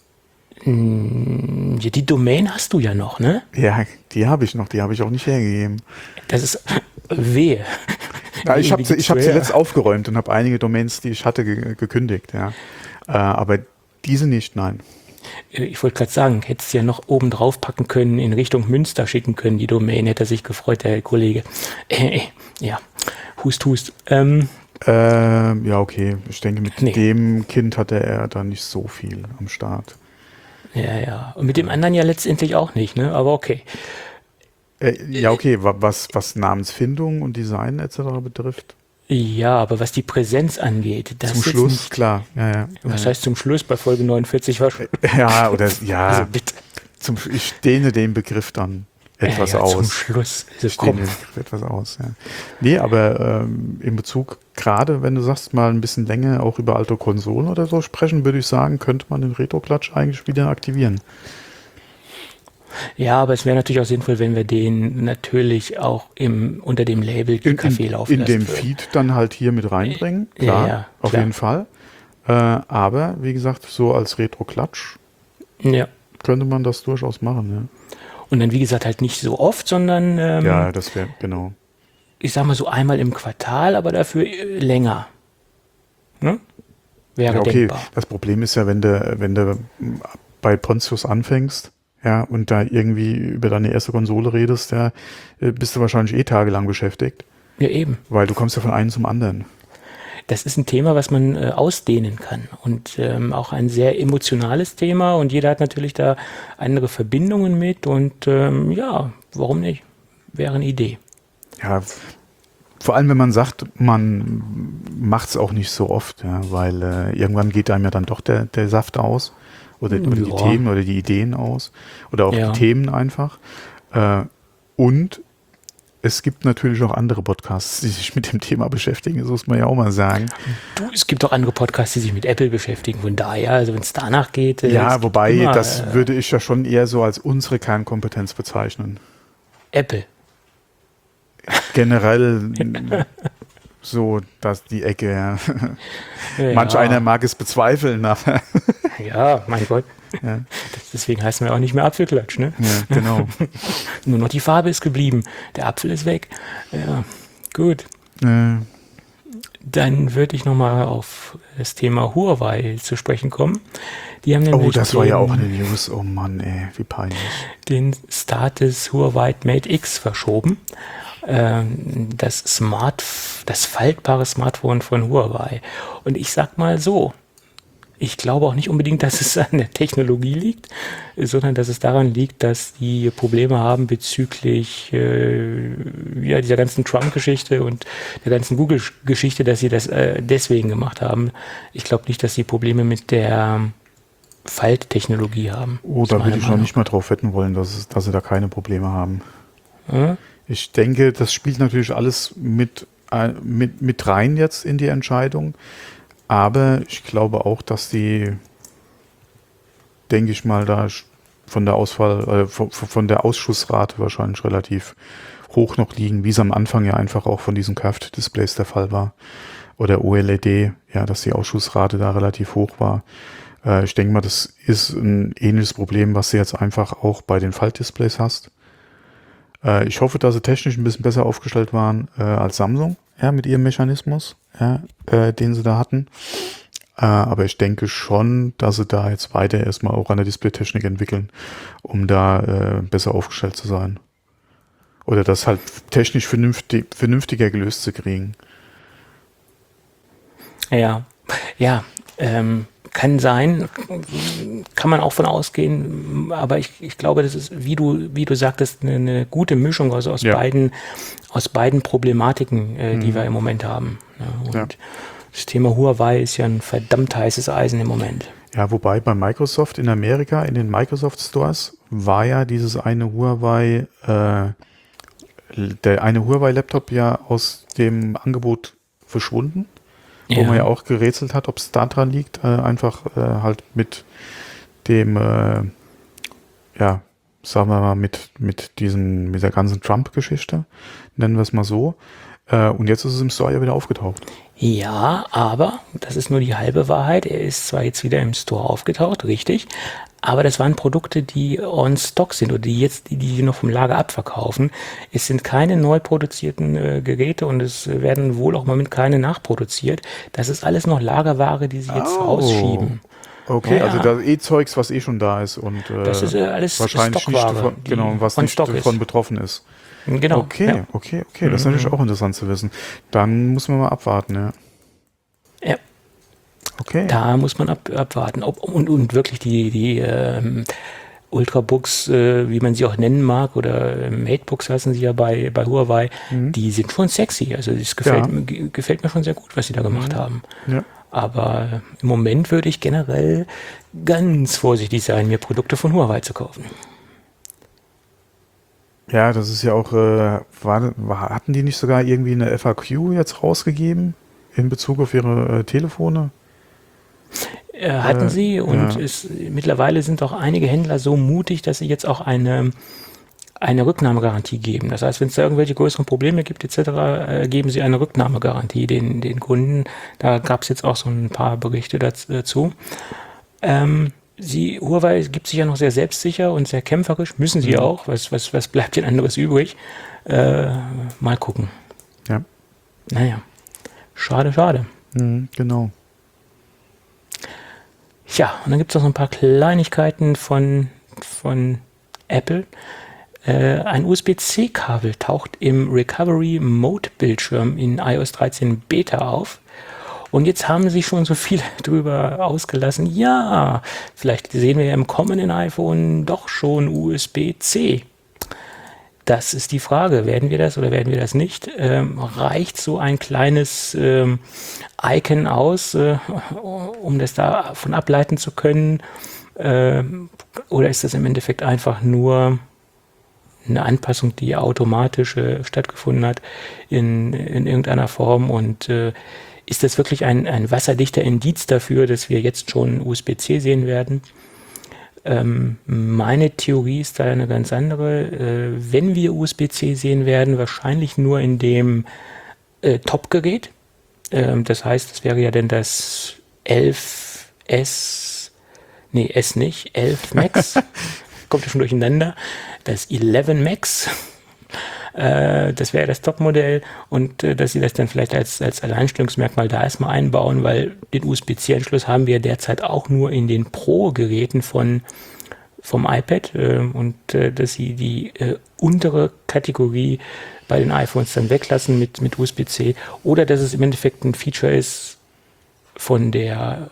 Hm, ja, die Domain hast du ja noch, ne? Ja, die habe ich noch, die habe ich auch nicht hergegeben. Das ist wehe. Ja, ich habe Die sie, ich hab sie gibt's letzt aufgeräumt und habe einige Domains, die ich hatte, ge gekündigt. Ja. Äh, aber diese nicht, nein. Ich wollte gerade sagen, hättest du ja noch oben drauf packen können, in Richtung Münster schicken können, die Domain, hätte er sich gefreut, der Herr Kollege. Äh, äh, ja, hust, hust. Ähm, Ähm, ja, okay. Ich denke, mit Nee. dem Kind hatte er da nicht so viel am Start. ja, ja. Und mit dem anderen ja letztendlich auch nicht, ne? Aber okay. Äh, ja, okay, wa- was, was Namensfindung und Design et cetera betrifft. Ja, aber was die Präsenz angeht, das Zum ist Schluss, Nicht, klar. Ja, ja. was heißt zum Schluss bei Folge neunundvierzig war schon. Ja, oder ja, Also bitte. zum, ich dehne den Begriff dann etwas ja, ja, Zum aus. Schluss. Also, Ich dehne komm. den Begriff etwas aus, ja. Nee, aber ähm, in Bezug, gerade wenn du sagst, mal ein bisschen länger auch über alte Konsolen oder so sprechen, würde ich sagen, könnte man den Retro-Klatsch eigentlich wieder aktivieren. Ja, aber es wäre natürlich auch sinnvoll, wenn wir den natürlich auch im, unter dem Label In, Café in, laufen in lassen dem würden. Feed dann halt hier mit reinbringen, Ja, klar, ja, auf klar. jeden Fall. Äh, aber, wie gesagt, so als Retro-Klatsch Ja. könnte man das durchaus machen, Und dann, wie gesagt, halt nicht so oft, sondern ja. ähm, Ja, das wäre, genau. ich sag mal so einmal im Quartal, aber dafür äh, länger. Ne? Wäre Ja, okay. denkbar. Das Problem ist ja, wenn du, wenn du bei Pontius anfängst, ja, und da irgendwie über deine erste Konsole redest, ja, äh, bist du wahrscheinlich eh tagelang beschäftigt, Ja, eben. weil du kommst ja von einem zum anderen. Das ist ein Thema, was man äh, ausdehnen kann und ähm, auch ein sehr emotionales Thema und jeder hat natürlich da andere Verbindungen mit und ähm, ja, warum nicht? Wäre eine Idee. Ja, vor allem, wenn man sagt, man macht es auch nicht so oft, ja, weil äh, irgendwann geht einem ja dann doch der, der Saft aus oder, oder die Ja. Themen oder die Ideen aus oder auch Ja. die Themen einfach. Äh, und es gibt natürlich auch andere Podcasts, die sich mit dem Thema beschäftigen, das muss man ja auch mal sagen. Du, es gibt auch andere Podcasts, die sich mit Apple beschäftigen, von daher, also wenn es danach geht. äh, es Ja, gibt wobei, immer, das äh, würde ich ja schon eher so als unsere Kernkompetenz bezeichnen. Apple. Generell so, dass die Ecke, ja. Ja, Manch einer mag es bezweifeln, aber Ja, mein Gott. ja, Das, deswegen heißen wir auch nicht mehr Apfelklatsch, ne? ja, genau. Nur noch die Farbe ist geblieben. Der Apfel ist weg. Ja, gut. Äh, Dann würde ich nochmal auf das Thema Huawei zu sprechen kommen. Die haben nämlich oh, das war den, ja auch eine News. Oh Mann, ey, wie peinlich. den Start des Huawei Mate X verschoben. Ähm, das Smart, das faltbare Smartphone von Huawei. Und ich sag mal so, ich glaube auch nicht unbedingt, dass es an der Technologie liegt, sondern dass es daran liegt, dass die Probleme haben bezüglich äh, ja, dieser ganzen Trump-Geschichte und der ganzen Google-Geschichte, dass sie das äh, deswegen gemacht haben. Ich glaube nicht, dass sie Probleme mit der Falttechnologie haben. Oh, ist da meine würde ich noch Meinung. nicht mal drauf wetten wollen, dass, es, dass sie da keine Probleme haben. Ja? Ich denke, das spielt natürlich alles mit, äh, mit, mit rein jetzt in die Entscheidung. Aber ich glaube auch, dass die, denke ich mal, da von der Auswahl, äh, von, von der Ausschussrate wahrscheinlich relativ hoch noch liegen, wie es am Anfang ja einfach auch von diesen Curved-Displays der Fall war. Oder O L E D, ja, dass die Ausschussrate da relativ hoch war. Äh, ich denke mal, das ist ein ähnliches Problem, was du jetzt einfach auch bei den Faltdisplays hast. Äh, ich hoffe, dass sie technisch ein bisschen besser aufgestellt waren äh, als Samsung, ja, mit ihrem Mechanismus, ja, äh, den sie da hatten. Äh, aber ich denke schon, dass sie da jetzt weiter erstmal auch an der Displaytechnik entwickeln, um da äh, besser aufgestellt zu sein. oder das halt technisch vernünftig, vernünftiger gelöst zu kriegen. Ja, ja, ähm, kann sein, kann man auch von ausgehen, aber ich, ich glaube, das ist, wie du, wie du sagtest, eine, eine gute Mischung also aus Ja. beiden, aus beiden Problematiken, äh, die Mhm. wir im Moment haben. Ja, und Ja. das Thema Huawei ist ja ein verdammt heißes Eisen im Moment. Ja, wobei bei Microsoft in Amerika, in den Microsoft Stores, war ja dieses eine Huawei, äh, der eine Huawei-Laptop ja aus dem Angebot verschwunden, wo man ja auch gerätselt hat, ob es da dran liegt, äh, einfach äh, halt mit dem, äh, ja, sagen wir mal, mit, mit diesen, mit der ganzen Trump-Geschichte, nennen wir es mal so. Äh, und jetzt ist es im Store ja wieder aufgetaucht. Ja, aber das ist nur die halbe Wahrheit. Er ist zwar jetzt wieder im Store aufgetaucht, richtig, aber das waren Produkte, die on stock sind oder die jetzt, die, die noch vom Lager abverkaufen. Es sind keine neu produzierten äh, Geräte und es werden wohl auch im Moment keine nachproduziert. Das ist alles noch Lagerware, die sie jetzt Oh. rausschieben. Okay, Ja, also ja. da eh Zeugs, was eh schon da ist und äh, Das ist äh, alles wahrscheinlich nicht Stockware, davon, die genau, was on nicht stock davon ist. betroffen ist. Genau. Okay, Ja. okay, okay, das ist natürlich auch interessant zu wissen. Dann muss man mal abwarten, ja. Ja. Okay. Da muss man ab, abwarten. Ob, und, und wirklich die, die ähm, Ultrabooks, äh, wie man sie auch nennen mag, oder äh, Matebooks heißen sie ja bei, bei Huawei, Mhm. die sind schon sexy. Also das gefällt, Ja. mir, ge- gefällt mir schon sehr gut, was sie da gemacht haben. Ja. Aber äh, im Moment würde ich generell ganz vorsichtig sein, mir Produkte von Huawei zu kaufen. Ja, das ist ja auch, äh, war, war, hatten die nicht sogar irgendwie eine F A Q jetzt rausgegeben in Bezug auf ihre äh, Telefone? Äh, hatten Äh, sie und ja. es, mittlerweile sind auch einige Händler so mutig, dass sie jetzt auch eine, eine Rücknahmegarantie geben. Das heißt, wenn es da irgendwelche größeren Probleme gibt et cetera, äh, geben sie eine Rücknahmegarantie den, den Kunden. Da gab es jetzt auch so ein paar Berichte dazu. Ähm, sie, Huawei gibt sich ja noch sehr selbstsicher und sehr kämpferisch, müssen sie Mhm. auch. Was, was, was bleibt denn anderes übrig? Äh, mal gucken. Ja. Naja, schade, schade. Mhm, genau. Ja, und dann gibt es noch so ein paar Kleinigkeiten von, von Apple. Äh, ein U S B C Kabel taucht im Recovery Mode Bildschirm in i O S dreizehn Beta auf. Und jetzt haben sich schon so viele drüber ausgelassen. Ja, vielleicht sehen wir ja im kommenden iPhone doch schon U S B C. Das ist die Frage. Werden wir das oder werden wir das nicht? Ähm, reicht so ein kleines ähm, Icon aus, äh, um das davon ableiten zu können? Ähm, oder ist das im Endeffekt einfach nur eine Anpassung, die automatisch äh, stattgefunden hat in, in irgendeiner Form? Und äh, ist das wirklich ein, ein wasserdichter Indiz dafür, dass wir jetzt schon U S B C sehen werden? Ähm, meine Theorie ist da eine ganz andere. Äh, wenn wir U S B C sehen werden, wahrscheinlich nur in dem äh, Top-Gerät. Ähm, das heißt, es wäre ja dann das elf S, nee, S nicht, elf Max. Kommt ja schon durcheinander. Das elf Max. Äh, das wäre das Top-Modell und äh, dass sie das dann vielleicht als, als Alleinstellungsmerkmal da erstmal einbauen, weil den U S B C-Anschluss haben wir derzeit auch nur in den Pro-Geräten von vom iPad äh, und äh, dass sie die äh, untere Kategorie bei den iPhones dann weglassen mit, mit U S B C oder dass es im Endeffekt ein Feature ist von der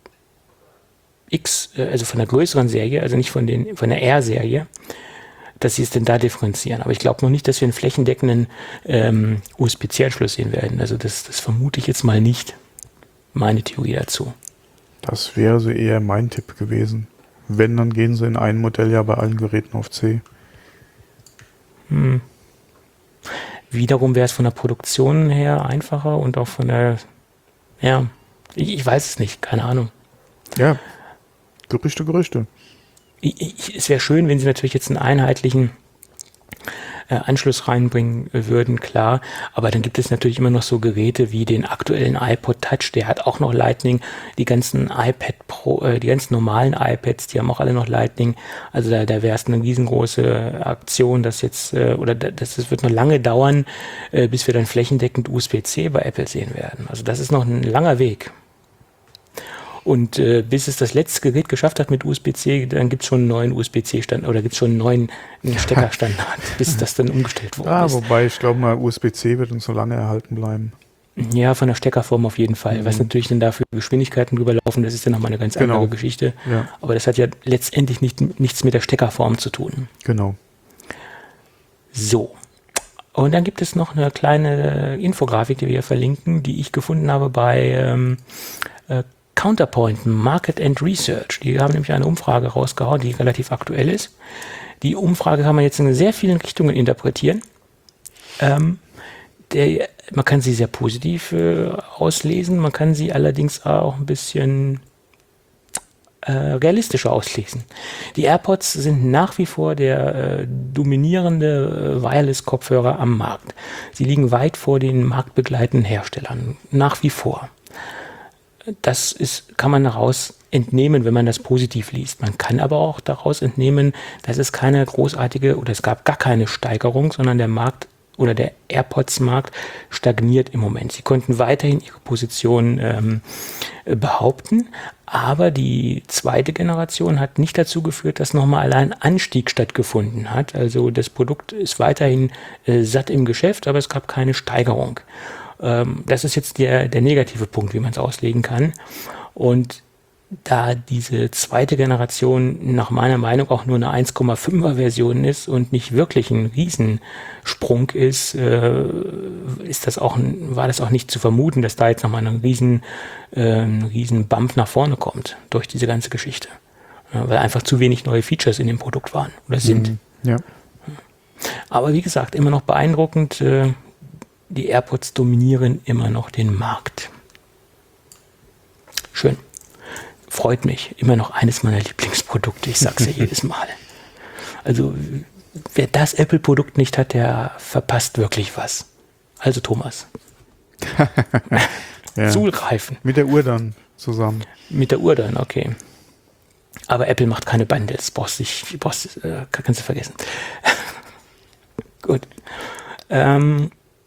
X, äh, also von der größeren Serie, also nicht von, den, von der R-Serie, dass sie es denn da differenzieren. Aber ich glaube noch nicht, dass wir einen flächendeckenden ähm, U S B C-Anschluss sehen werden. Also das, das vermute ich jetzt mal nicht. Meine Theorie dazu. Das wäre so eher mein Tipp gewesen. Wenn, dann gehen sie in ein Modell ja bei allen Geräten auf C. Hm. Wiederum wäre es von der Produktion her einfacher und auch von der, ja, ich, ich weiß es nicht, keine Ahnung. Ja, Gerüchte, Gerüchte. Ich, ich, es wäre schön, wenn sie natürlich jetzt einen einheitlichen äh, Anschluss reinbringen äh, würden, klar. Aber dann gibt es natürlich immer noch so Geräte wie den aktuellen iPod Touch, der hat auch noch Lightning. Die ganzen iPad Pro, äh, die ganzen normalen iPads, die haben auch alle noch Lightning. Also da, da wäre es eine riesengroße Aktion, dass jetzt, äh, oder das, das wird noch lange dauern, äh, bis wir dann flächendeckend U S B C bei Apple sehen werden. Also das ist noch ein langer Weg. Und äh, bis es das letzte Gerät geschafft hat mit U S B-C, dann gibt es schon einen neuen U S B-C-Standard oder gibt es schon einen neuen Steckerstandard, bis das dann umgestellt worden ah, ist. Wobei ich glaube mal, U S B-C wird uns so lange erhalten bleiben. Ja, von der Steckerform auf jeden Fall. Mhm. Was natürlich dann dafür Geschwindigkeiten drüber laufen, das ist dann nochmal eine ganz Genau. andere Geschichte. Ja. Aber das hat ja letztendlich nicht, nichts mit der Steckerform zu tun. Genau. So. Und dann gibt es noch eine kleine Infografik, die wir hier verlinken, die ich gefunden habe bei ähm, äh, Counterpoint Market and Research. Die haben nämlich eine Umfrage rausgehauen, die relativ aktuell ist. Die Umfrage kann man jetzt in sehr vielen Richtungen interpretieren. Ähm, der, man kann sie sehr positiv äh, auslesen, man kann sie allerdings auch ein bisschen äh, realistischer auslesen. Die AirPods sind nach wie vor der äh, dominierende äh, Wireless-Kopfhörer am Markt. Sie liegen weit vor den marktbegleitenden Herstellern, nach wie vor. Das ist, kann man daraus entnehmen, wenn man das positiv liest. Man kann aber auch daraus entnehmen, dass es keine großartige oder es gab gar keine Steigerung, sondern der Markt oder der AirPods-Markt stagniert im Moment. Sie konnten weiterhin ihre Position ähm, behaupten, aber die zweite Generation hat nicht dazu geführt, dass nochmal allein Anstieg stattgefunden hat. Also das Produkt ist weiterhin äh, satt im Geschäft, aber es gab keine Steigerung. Ähm, das ist jetzt der, der negative Punkt, wie man es auslegen kann. Und da diese zweite Generation nach meiner Meinung auch nur eine eins Komma fünfer Version ist und nicht wirklich ein Riesensprung ist, äh, ist das auch, war das auch nicht zu vermuten, dass da jetzt nochmal ein riesen, äh, ein riesen Bump nach vorne kommt durch diese ganze Geschichte. Ja, weil einfach zu wenig neue Features in dem Produkt waren oder sind. Mhm. Ja. Aber wie gesagt, immer noch beeindruckend, äh, die AirPods dominieren immer noch den Markt. Schön. Freut mich. Immer noch eines meiner Lieblingsprodukte. Ich sag's ja jedes Mal. Also, wer das Apple-Produkt nicht hat, der verpasst wirklich was. Also, Thomas. Ja. Zugreifen. Mit der Uhr dann zusammen. Mit der Uhr dann, okay. Aber Apple macht keine Bundles. Brauchst dich, brauchst, äh, kannst du vergessen. Gut. Ähm,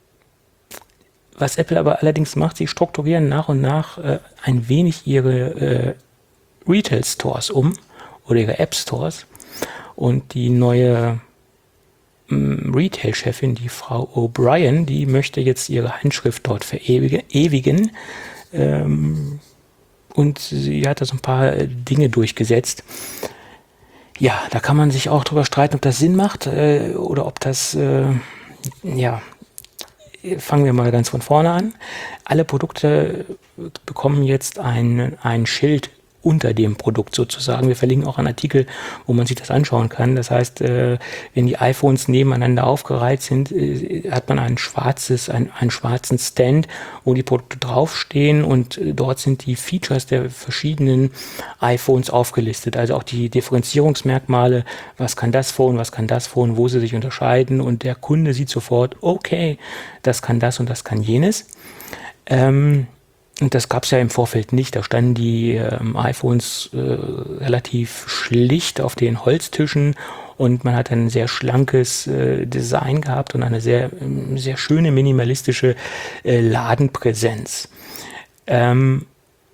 was Apple aber allerdings macht, sie strukturieren nach und nach äh, ein wenig ihre äh, Retail-Stores um oder ihre App-Stores. Und die neue ähm, Retail-Chefin, die Frau O'Brien, die möchte jetzt ihre Handschrift dort verewigen. Ähm, und sie hat da so ein paar äh, Dinge durchgesetzt. Ja, da kann man sich auch drüber streiten, ob das Sinn macht äh, oder ob das, äh, ja, fangen wir mal ganz von vorne an. Alle Produkte bekommen jetzt ein, ein Schild unter dem Produkt sozusagen. Wir verlinken auch einen Artikel, wo man sich das anschauen kann. Das heißt, äh, wenn die iPhones nebeneinander aufgereiht sind, äh, hat man ein schwarzes, ein, einen schwarzen Stand, wo die Produkte draufstehen und äh, dort sind die Features der verschiedenen iPhones aufgelistet. Also auch die Differenzierungsmerkmale, was kann das Phone, was kann das Phone, wo sie sich unterscheiden und der Kunde sieht sofort, okay, das kann das und das kann jenes. Ähm, Und das gab es ja im Vorfeld nicht. Da standen die ähm, iPhones äh, relativ schlicht auf den Holztischen und man hat ein sehr schlankes äh, Design gehabt und eine sehr, ähm, sehr schöne minimalistische äh, Ladenpräsenz. Ähm,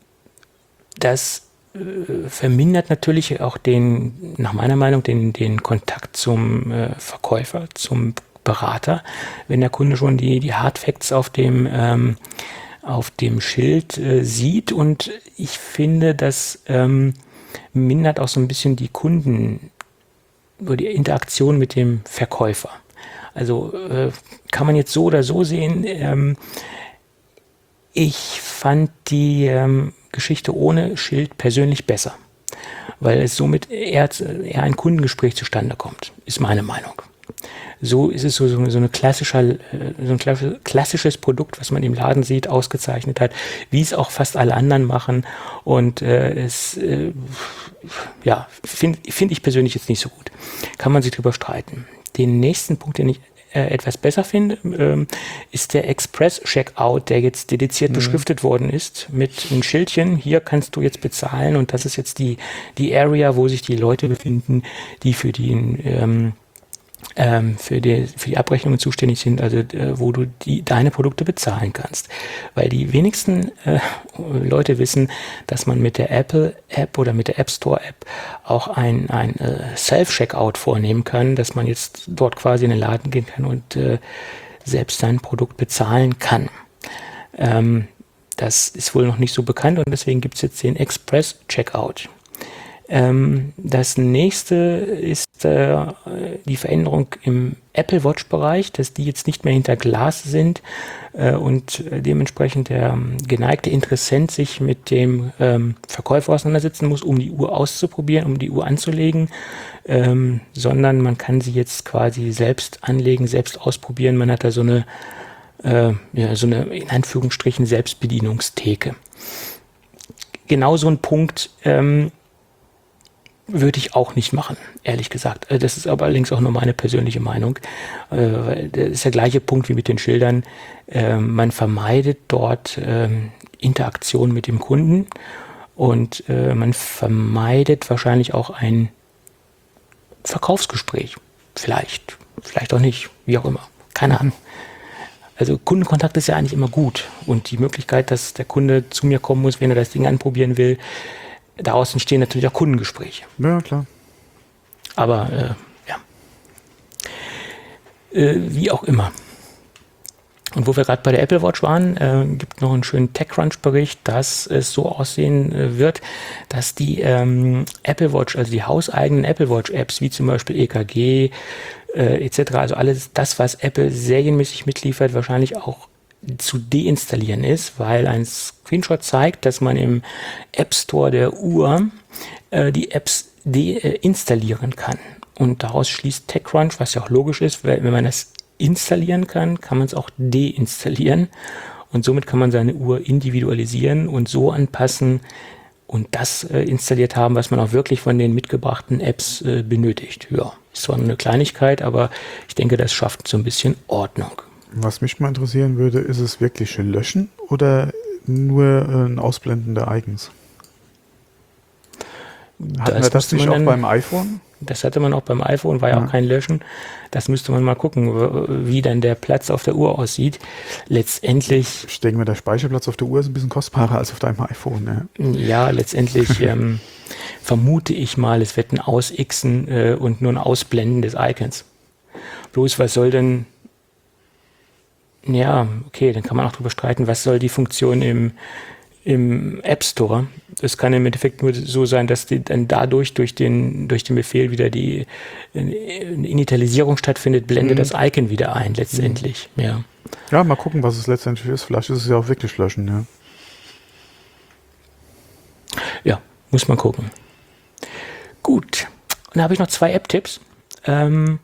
das äh, vermindert natürlich auch den, nach meiner Meinung, den, den Kontakt zum äh, Verkäufer, zum Berater, wenn der Kunde schon die, die Hardfacts auf dem ähm, auf dem Schild äh, sieht, und ich finde, das ähm, mindert auch so ein bisschen die Kunden oder die Interaktion mit dem Verkäufer. Also äh, kann man jetzt so oder so sehen. Ähm, ich fand die ähm, Geschichte ohne Schild persönlich besser, weil es somit eher, eher ein Kundengespräch zustande kommt, ist meine Meinung. So ist es so, so, so, eine klassische, so ein klassisches Produkt, was man im Laden sieht, ausgezeichnet hat, wie es auch fast alle anderen machen. Und äh, es äh, ja, finde find ich persönlich jetzt nicht so gut. Kann man sich drüber streiten. Den nächsten Punkt, den ich äh, etwas besser finde, ähm, ist der Express-Checkout, der jetzt dediziert mhm. beschriftet worden ist mit einem Schildchen. Hier kannst du jetzt bezahlen und das ist jetzt die, die Area, wo sich die Leute befinden, die für den ähm, ähm, für, die, für die Abrechnungen zuständig sind, also äh, wo du die, deine Produkte bezahlen kannst. Weil die wenigsten äh, Leute wissen, dass man mit der Apple-App oder mit der App Store-App auch ein, ein äh, Self-Checkout vornehmen kann, dass man jetzt dort quasi in den Laden gehen kann und äh, selbst sein Produkt bezahlen kann. Ähm, das ist wohl noch nicht so bekannt und deswegen gibt es jetzt den Express-Checkout. Ähm, das nächste ist äh, die Veränderung im Apple Watch-Bereich, dass die jetzt nicht mehr hinter Glas sind äh, und äh, dementsprechend der ähm, geneigte Interessent sich mit dem ähm, Verkäufer auseinandersetzen muss, um die Uhr auszuprobieren, um die Uhr anzulegen, ähm, sondern man kann sie jetzt quasi selbst anlegen, selbst ausprobieren. Man hat da so eine, äh, ja, so eine in Anführungsstrichen Selbstbedienungstheke. Genau so ein Punkt, ähm, würde ich auch nicht machen, ehrlich gesagt. Das ist aber allerdings auch nur meine persönliche Meinung. Das ist der gleiche Punkt wie mit den Schildern. Man vermeidet dort Interaktion mit dem Kunden und man vermeidet wahrscheinlich auch ein Verkaufsgespräch. Vielleicht, vielleicht auch nicht, wie auch immer. Keine Ahnung. Also Kundenkontakt ist ja eigentlich immer gut und die Möglichkeit, dass der Kunde zu mir kommen muss, wenn er das Ding anprobieren will, daraus entstehen natürlich auch Kundengespräche. Ja, klar. Aber äh, ja, äh, wie auch immer. Und wo wir gerade bei der Apple Watch waren, äh, gibt noch einen schönen TechCrunch-Bericht, dass es so aussehen äh, wird, dass die ähm, Apple Watch, also die hauseigenen Apple Watch-Apps, wie zum Beispiel E K G äh, et cetera, also alles das, was Apple serienmäßig mitliefert, wahrscheinlich auch zu deinstallieren ist, weil ein Screenshot zeigt, dass man im App Store der Uhr äh, die Apps deinstallieren kann. Und daraus schließt TechCrunch, was ja auch logisch ist, weil wenn man das installieren kann, kann man es auch deinstallieren. Und somit kann man seine Uhr individualisieren und so anpassen und das äh, installiert haben, was man auch wirklich von den mitgebrachten Apps äh, benötigt. Ja, ist zwar nur eine Kleinigkeit, aber ich denke, das schafft so ein bisschen Ordnung. Was mich mal interessieren würde, ist es wirklich ein Löschen oder nur ein Ausblenden der Icons? Hatten wir das nicht auch beim iPhone? Das hatte man auch beim iPhone, war ja, ja auch kein Löschen. Das müsste man mal gucken, wie dann der Platz auf der Uhr aussieht. Letztendlich... Ich denke mir, der Speicherplatz auf der Uhr ist ein bisschen kostbarer als auf deinem iPhone. Ja, ja letztendlich ähm, vermute ich mal, es wird ein Ausixen äh, und nur ein Ausblenden des Icons. Bloß, was soll denn... Ja, okay, dann kann man auch drüber streiten, was soll die Funktion im, im App Store. Es kann im Endeffekt nur so sein, dass die dann dadurch durch den, durch den Befehl wieder die eine Initialisierung stattfindet, blendet mhm. das Icon wieder ein letztendlich. Mhm. Ja. ja, mal gucken, was es letztendlich ist. Vielleicht ist es ja auch wirklich löschen. Ja, ja muss man gucken. Gut, und da habe ich noch zwei App-Tipps. Ähm,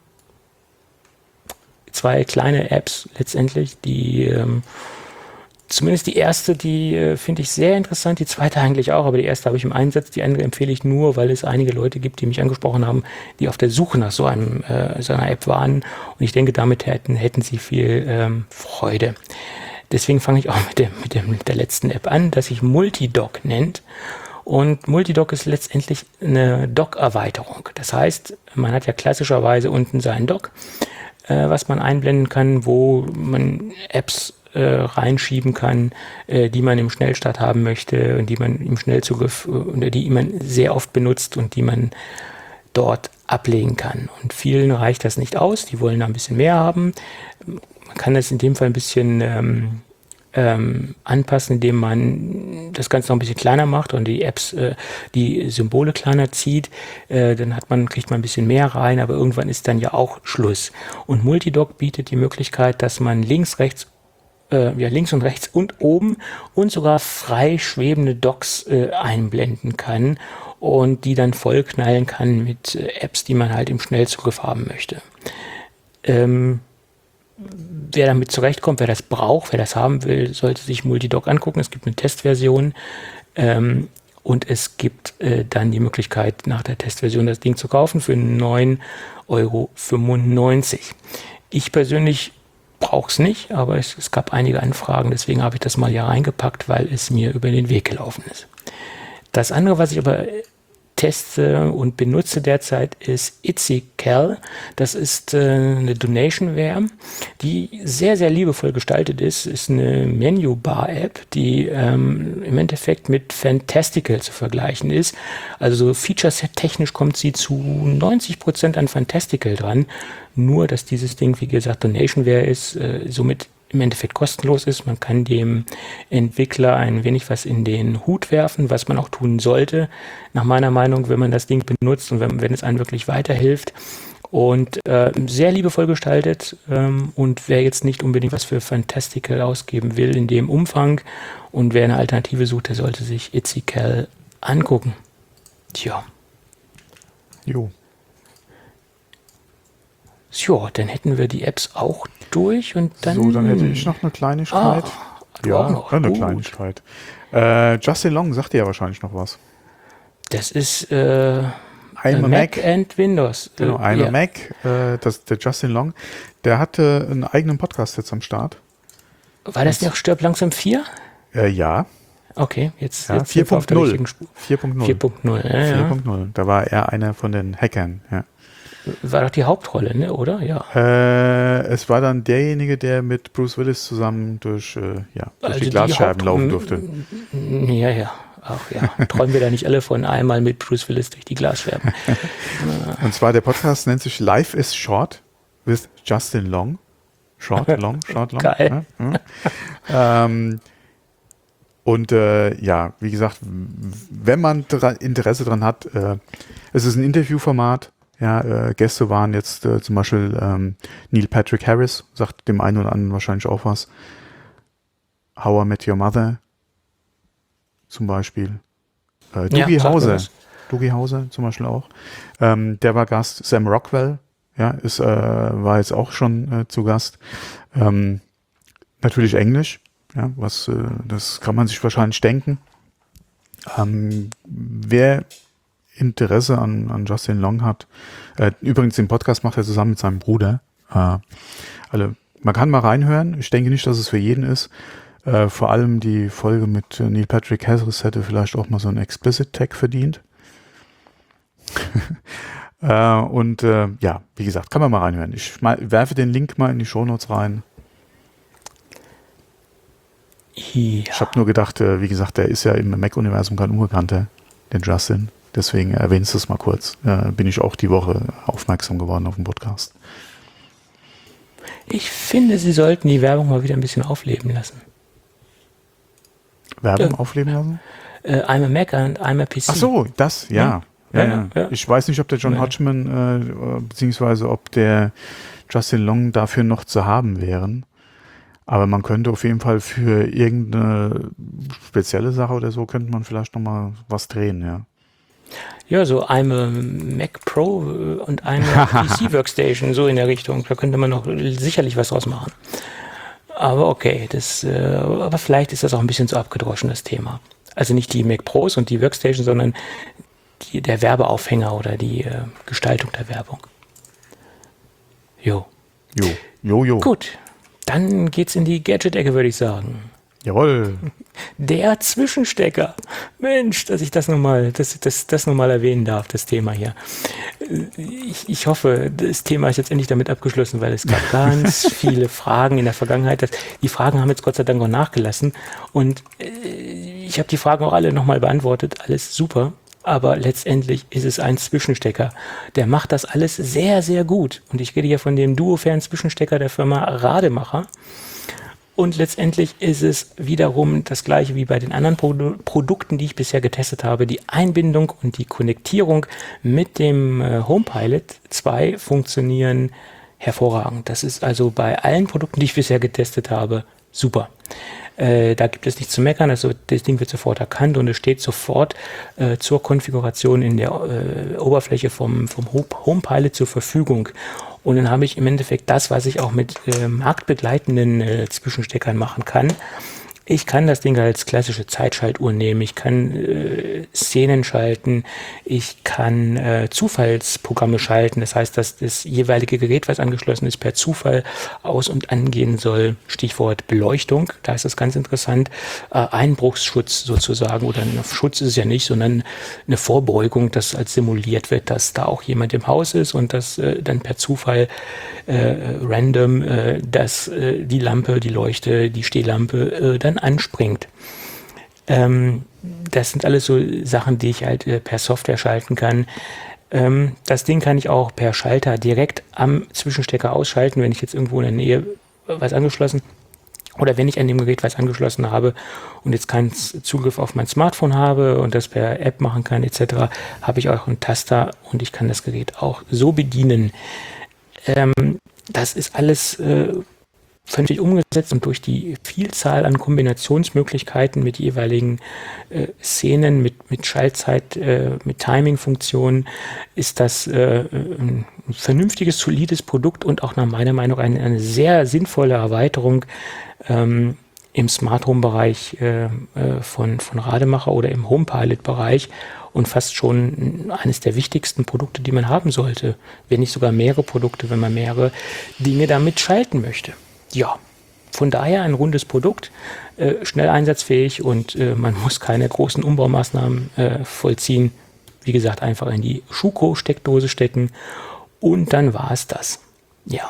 Zwei kleine Apps letztendlich, die ähm, zumindest die erste, die äh, finde ich sehr interessant, die zweite eigentlich auch, aber die erste habe ich im Einsatz, die andere empfehle ich nur, weil es einige Leute gibt, die mich angesprochen haben, die auf der Suche nach so, einem, äh, so einer App waren und ich denke, damit hätten, hätten sie viel ähm, Freude. Deswegen fange ich auch mit, dem, mit, dem, mit der letzten App an, das sich Multidock nennt. Und Multidock ist letztendlich eine Dock-Erweiterung. Das heißt, man hat ja klassischerweise unten seinen Dock, was man einblenden kann, wo man Apps äh, reinschieben kann, äh, die man im Schnellstart haben möchte und die man im Schnellzugriff oder die man sehr oft benutzt und die man dort ablegen kann. Und vielen reicht das nicht aus, die wollen da ein bisschen mehr haben. Man kann das in dem Fall ein bisschen ähm, ähm, anpassen, indem man das Ganze noch ein bisschen kleiner macht und die Apps, äh, die Symbole kleiner zieht. Äh, dann hat man, kriegt man ein bisschen mehr rein, aber irgendwann ist dann ja auch Schluss. Und Multidock bietet die Möglichkeit, dass man links, rechts, äh, ja links und rechts und oben und sogar frei schwebende Docks äh, einblenden kann und die dann vollknallen kann mit äh, Apps, die man halt im Schnellzugriff haben möchte. Ähm, Wer damit zurechtkommt, wer das braucht, wer das haben will, sollte sich Multidock angucken. Es gibt eine Testversion ähm, und es gibt äh, dann die Möglichkeit, nach der Testversion das Ding zu kaufen für neun Euro fünfundneunzig. Ich persönlich brauche es nicht, aber es, es gab einige Anfragen, deswegen habe ich das mal hier reingepackt, weil es mir über den Weg gelaufen ist. Das andere, was ich aber teste und benutze derzeit, ist EtsyCal. Das ist äh, eine Donationware, die sehr, sehr liebevoll gestaltet ist. Ist eine Menu-Bar-App, die ähm, im Endeffekt mit Fantastical zu vergleichen ist. Also Feature-Set-technisch kommt sie zu neunzig Prozent an Fantastical dran. Nur, dass dieses Ding, wie gesagt, Donationware ist, äh, somit im Endeffekt kostenlos ist. Man kann dem Entwickler ein wenig was in den Hut werfen, was man auch tun sollte, nach meiner Meinung, wenn man das Ding benutzt und wenn, wenn es einem wirklich weiterhilft. Und äh, sehr liebevoll gestaltet ähm, und wer jetzt nicht unbedingt was für Fantastical ausgeben will in dem Umfang und wer eine Alternative sucht, der sollte sich EtsyCal angucken. Tja. Jo. Ja, dann hätten wir die Apps auch durch und dann... So, dann hätte ich noch eine Kleinigkeit. Ah, ja, noch. eine Gut. Kleinigkeit. Äh, Justin Long sagt dir ja wahrscheinlich noch was. Das ist äh, I'm a Mac Mac. and Windows. Genau, Äh, I'm ja. a Mac. Äh, das, der Justin Long, der hatte einen eigenen Podcast jetzt am Start. War das nicht auch Stirb langsam vier? Äh, ja, Okay, jetzt, ja jetzt sind wir auf der vier Punkt null. richtigen Spur. vier Punkt null. vier Punkt null, ja, vier ja. Punkt null. Da war er einer von den Hackern. Ja. War doch die Hauptrolle, ne? Oder? Ja. Äh, es war dann derjenige, der mit Bruce Willis zusammen durch, äh, ja, durch Also die Glasscherben Haupt- laufen durfte. Ja, ja. Auch ja. Träumen wir da nicht alle von einmal mit Bruce Willis durch die Glasscherben? Und zwar der Podcast nennt sich Life is Short with Justin Long. Short, Long, Short, Long. Geil. Ja, ja. ähm, und äh, ja, wie gesagt, wenn man dra- Interesse dran hat, äh, es ist ein Interviewformat. Ja, äh, Gäste waren jetzt äh, zum Beispiel ähm, Neil Patrick Harris, sagt dem einen oder anderen wahrscheinlich auch was. How I Met Your Mother zum Beispiel. Äh, Doogie Ja, sagt mir Hauser. was. Doogie Hauser zum Beispiel auch. Ähm, der war Gast. Sam Rockwell, ja, ist, äh, war jetzt auch schon äh, zu Gast. Ähm, natürlich Englisch, ja, was, äh, das kann man sich wahrscheinlich denken. Ähm, wer Interesse an, an Justin Long hat, äh, übrigens den Podcast macht er zusammen mit seinem Bruder. Äh, alle, man kann mal reinhören. Ich denke nicht, dass es für jeden ist. Äh, vor allem die Folge mit äh, Neil Patrick Harris hätte vielleicht auch mal so einen Explicit Tag verdient. äh, und äh, ja, wie gesagt, kann man mal reinhören. Ich mal, werfe den Link mal in die Shownotes rein. Ja. Ich habe nur gedacht, äh, wie gesagt, der ist ja im Mac-Universum kein Unbekannter, der Justin. Deswegen erwähnst du es mal kurz. Äh, bin ich auch die Woche aufmerksam geworden auf den Podcast. Ich finde, sie sollten die Werbung mal wieder ein bisschen aufleben lassen. Werbung Ja. aufleben lassen? Äh, I'm a Mac and I'm a P C. Ach so, das, ja. Ja, Ja, ja. ja. Ich weiß nicht, ob der John Ja. Hodgman äh, beziehungsweise ob der Justin Long dafür noch zu haben wären. Aber man könnte auf jeden Fall für irgendeine spezielle Sache oder so, könnte man vielleicht noch mal was drehen, ja. Ja, so eine Mac Pro und eine P C-Workstation, so in der Richtung. Da könnte man noch sicherlich was draus machen. Aber okay, das, äh, aber vielleicht ist das auch ein bisschen zu abgedroschen, das Thema. Also nicht die Mac Pros und die Workstation, sondern die, der Werbeaufhänger oder die äh, Gestaltung der Werbung. Jo. Jo, jo, jo. Gut, dann geht's in die Gadget-Ecke, würde ich sagen. Jawohl. Der Zwischenstecker. Mensch, dass ich das nochmal, das, das, das nochmal erwähnen darf, das Thema hier. Ich, ich hoffe, das Thema ist jetzt endlich damit abgeschlossen, weil es gab ganz viele Fragen in der Vergangenheit. Das, die Fragen haben jetzt Gott sei Dank auch nachgelassen. Und äh, ich habe die Fragen auch alle nochmal beantwortet. Alles super. Aber letztendlich ist es ein Zwischenstecker. Der macht das alles sehr, sehr gut. Und ich rede hier von dem Duofern-Zwischenstecker der Firma Rademacher. Und letztendlich ist es wiederum das gleiche wie bei den anderen Produ- Produkten, die ich bisher getestet habe. Die Einbindung und die Konnektierung mit dem äh, HomePilot zwei funktionieren hervorragend. Das ist also bei allen Produkten, die ich bisher getestet habe, super. Äh, da gibt es nichts zu meckern. Also das Ding wird sofort erkannt und es steht sofort äh, zur Konfiguration in der äh, Oberfläche vom, vom HomePilot zur Verfügung. Und dann habe ich im Endeffekt das, was ich auch mit äh, marktbegleitenden äh, Zwischensteckern machen kann. Ich kann das Ding als klassische Zeitschaltuhr nehmen, ich kann äh, Szenen schalten, ich kann äh, Zufallsprogramme schalten, das heißt, dass das jeweilige Gerät, was angeschlossen ist, per Zufall aus- und angehen soll. Stichwort Beleuchtung, da ist das ganz interessant. Äh, Einbruchsschutz sozusagen, oder ein Schutz ist es ja nicht, sondern eine Vorbeugung, dass als simuliert wird, dass da auch jemand im Haus ist und dass äh, dann per Zufall äh, random, äh, dass äh, die Lampe, die Leuchte, die Stehlampe äh, dann anspringt. Ähm, das sind alles so Sachen, die ich halt äh, per Software schalten kann. Ähm, das Ding kann ich auch per Schalter direkt am Zwischenstecker ausschalten, wenn ich jetzt irgendwo in der Nähe was angeschlossen oder wenn ich an dem Gerät was angeschlossen habe und jetzt keinen Zugriff auf mein Smartphone habe und das per App machen kann et cetera, habe ich auch einen Taster und ich kann das Gerät auch so bedienen. Ähm, das ist alles äh, vernünftig umgesetzt und durch die Vielzahl an Kombinationsmöglichkeiten mit jeweiligen äh, Szenen, mit, mit Schaltzeit, äh, mit Timing-Funktionen ist das äh, ein vernünftiges, solides Produkt und auch nach meiner Meinung eine, eine sehr sinnvolle Erweiterung ähm, im Smart Home-Bereich äh, äh, von, von Rademacher oder im Homepilot-Bereich und fast schon eines der wichtigsten Produkte, die man haben sollte, wenn nicht sogar mehrere Produkte, wenn man mehrere Dinge damit schalten möchte. Ja, von daher ein rundes Produkt, äh, schnell einsatzfähig und äh, man muss keine großen Umbaumaßnahmen äh, vollziehen. Wie gesagt, einfach in die Schuko-Steckdose stecken und dann war es das. Ja.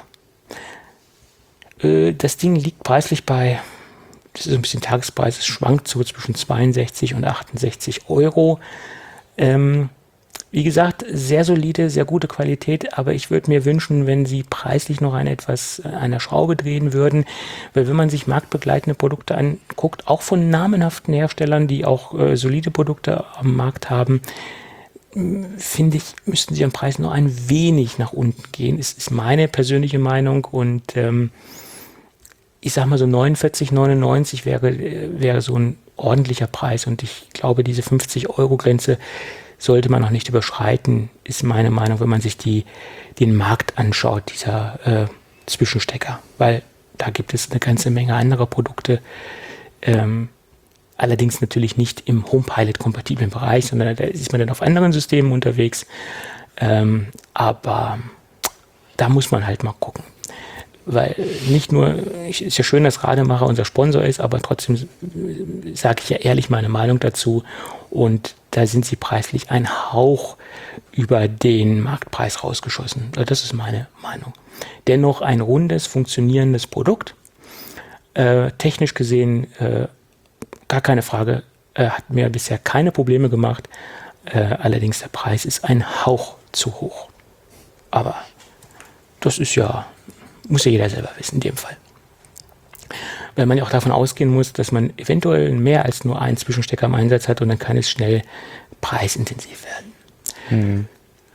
Äh, das Ding liegt preislich bei, das ist ein bisschen Tagespreis, es schwankt so zwischen zweiundsechzig und achtundsechzig Euro. Ähm, wie gesagt, sehr solide, sehr gute Qualität, aber ich würde mir wünschen, wenn sie preislich noch ein etwas einer Schraube drehen würden, weil wenn man sich marktbegleitende Produkte anguckt, auch von namenhaften Herstellern, die auch äh, solide Produkte am Markt haben, finde ich, müssten sie am Preis noch ein wenig nach unten gehen. Das ist meine persönliche Meinung und ähm, ich sag mal so neunundvierzig neunundneunzig wäre, wäre so ein ordentlicher Preis und ich glaube, diese fünfzig Euro Grenze sollte man noch nicht überschreiten, ist meine Meinung, wenn man sich die, den Markt anschaut, dieser äh, Zwischenstecker, weil da gibt es eine ganze Menge anderer Produkte, ähm, allerdings natürlich nicht im Homepilot-kompatiblen Bereich, sondern da ist man dann auf anderen Systemen unterwegs, ähm, aber da muss man halt mal gucken. Weil nicht nur, ich, ist ja schön, dass Rademacher unser Sponsor ist, aber trotzdem sage ich ja ehrlich meine Meinung dazu und da sind sie preislich ein Hauch über den Marktpreis rausgeschossen. Das ist meine Meinung. Dennoch ein rundes, funktionierendes Produkt. Äh, technisch gesehen äh, gar keine Frage, äh, hat mir bisher keine Probleme gemacht. Äh, allerdings der Preis ist ein Hauch zu hoch. Aber das ist ja... muss ja jeder selber wissen in dem Fall. Weil man ja auch davon ausgehen muss, dass man eventuell mehr als nur einen Zwischenstecker im Einsatz hat und dann kann es schnell preisintensiv werden. Mhm.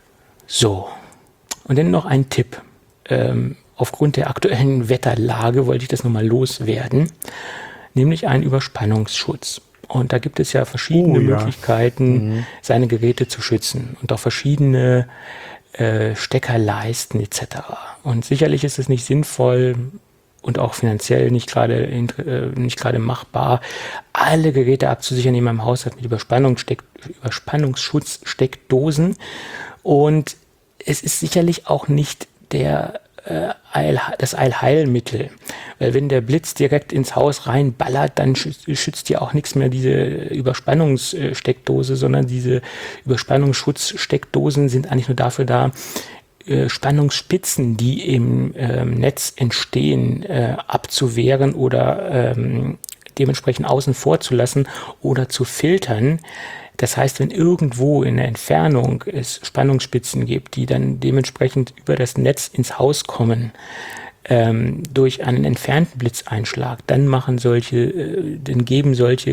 So, und dann noch ein Tipp. Ähm, aufgrund der aktuellen Wetterlage wollte ich das nochmal loswerden, nämlich einen Überspannungsschutz. Und da gibt es ja verschiedene oh, ja. Möglichkeiten, mhm. seine Geräte zu schützen und auch verschiedene äh, Steckerleisten et cetera. Und sicherlich ist es nicht sinnvoll und auch finanziell nicht gerade äh, nicht gerade machbar, alle Geräte abzusichern, die man im Haus hat mit Überspannungssteck, Überspannungsschutzsteckdosen. Und es ist sicherlich auch nicht der äh, Eil, das Allheilmittel. Weil wenn der Blitz direkt ins Haus reinballert, dann schützt ja auch nichts mehr diese Überspannungssteckdose, sondern diese Überspannungsschutzsteckdosen sind eigentlich nur dafür da, äh, Spannungsspitzen, die im ähm, Netz entstehen, äh, abzuwehren oder ähm, dementsprechend außen vor zu lassen oder zu filtern. Das heißt, wenn irgendwo in der Entfernung es Spannungsspitzen gibt, die dann dementsprechend über das Netz ins Haus kommen, ähm, durch einen entfernten Blitzeinschlag, dann machen solche, äh, dann geben solche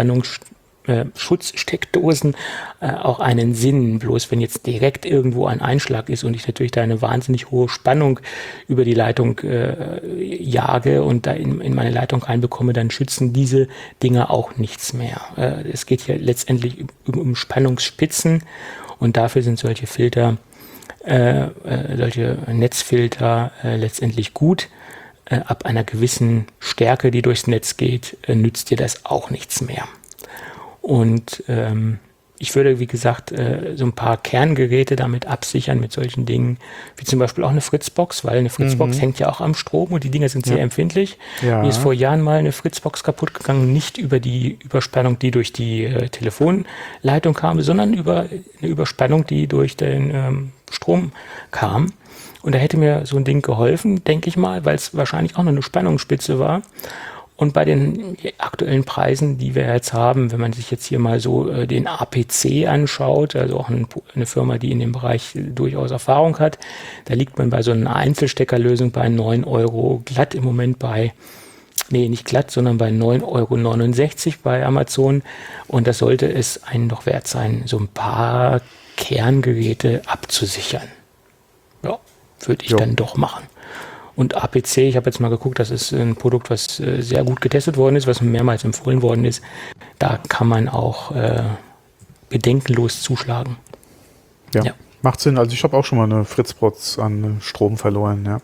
Überspannungsschutzsteckdosen äh, auch einen Sinn. Bloß wenn jetzt direkt irgendwo ein Einschlag ist und ich natürlich da eine wahnsinnig hohe Spannung über die Leitung äh, jage und da in, in meine Leitung reinbekomme, dann schützen diese Dinger auch nichts mehr. Äh, es geht hier letztendlich um, um Spannungsspitzen und dafür sind solche Filter Äh, äh, solche Netzfilter äh, letztendlich gut. äh, ab einer gewissen Stärke, die durchs Netz geht, äh, nützt dir das auch nichts mehr. Und ähm, ich würde, wie gesagt, äh, so ein paar Kerngeräte damit absichern mit solchen Dingen, wie zum Beispiel auch eine Fritzbox, weil eine Fritzbox Mhm. hängt ja auch am Strom und die Dinger sind sehr Ja. empfindlich. Ja. Mir ist vor Jahren mal eine Fritzbox kaputt gegangen, nicht über die Überspannung, die durch die äh, Telefonleitung kam, sondern über eine Überspannung, die durch den ähm, Strom kam. Und da hätte mir so ein Ding geholfen, denke ich mal, weil es wahrscheinlich auch noch eine Spannungsspitze war. Und bei den aktuellen Preisen, die wir jetzt haben, wenn man sich jetzt hier mal so äh, den A P C anschaut, also auch ein, eine Firma, die in dem Bereich äh, durchaus Erfahrung hat, da liegt man bei so einer Einzelsteckerlösung bei neun Euro glatt im Moment bei, nee, nicht glatt, sondern bei neun Euro neunundsechzig bei Amazon. Und das sollte es einen doch wert sein, so ein paar Kerngeräte abzusichern. Ja, würde ich Jo. dann doch machen. Und A P C, ich habe jetzt mal geguckt, das ist ein Produkt, was äh, sehr gut getestet worden ist, was mehrmals empfohlen worden ist. Da kann man auch äh, bedenkenlos zuschlagen. Ja. Ja. Macht Sinn. Also ich habe auch schon mal eine Fritzbox an Strom verloren, ja.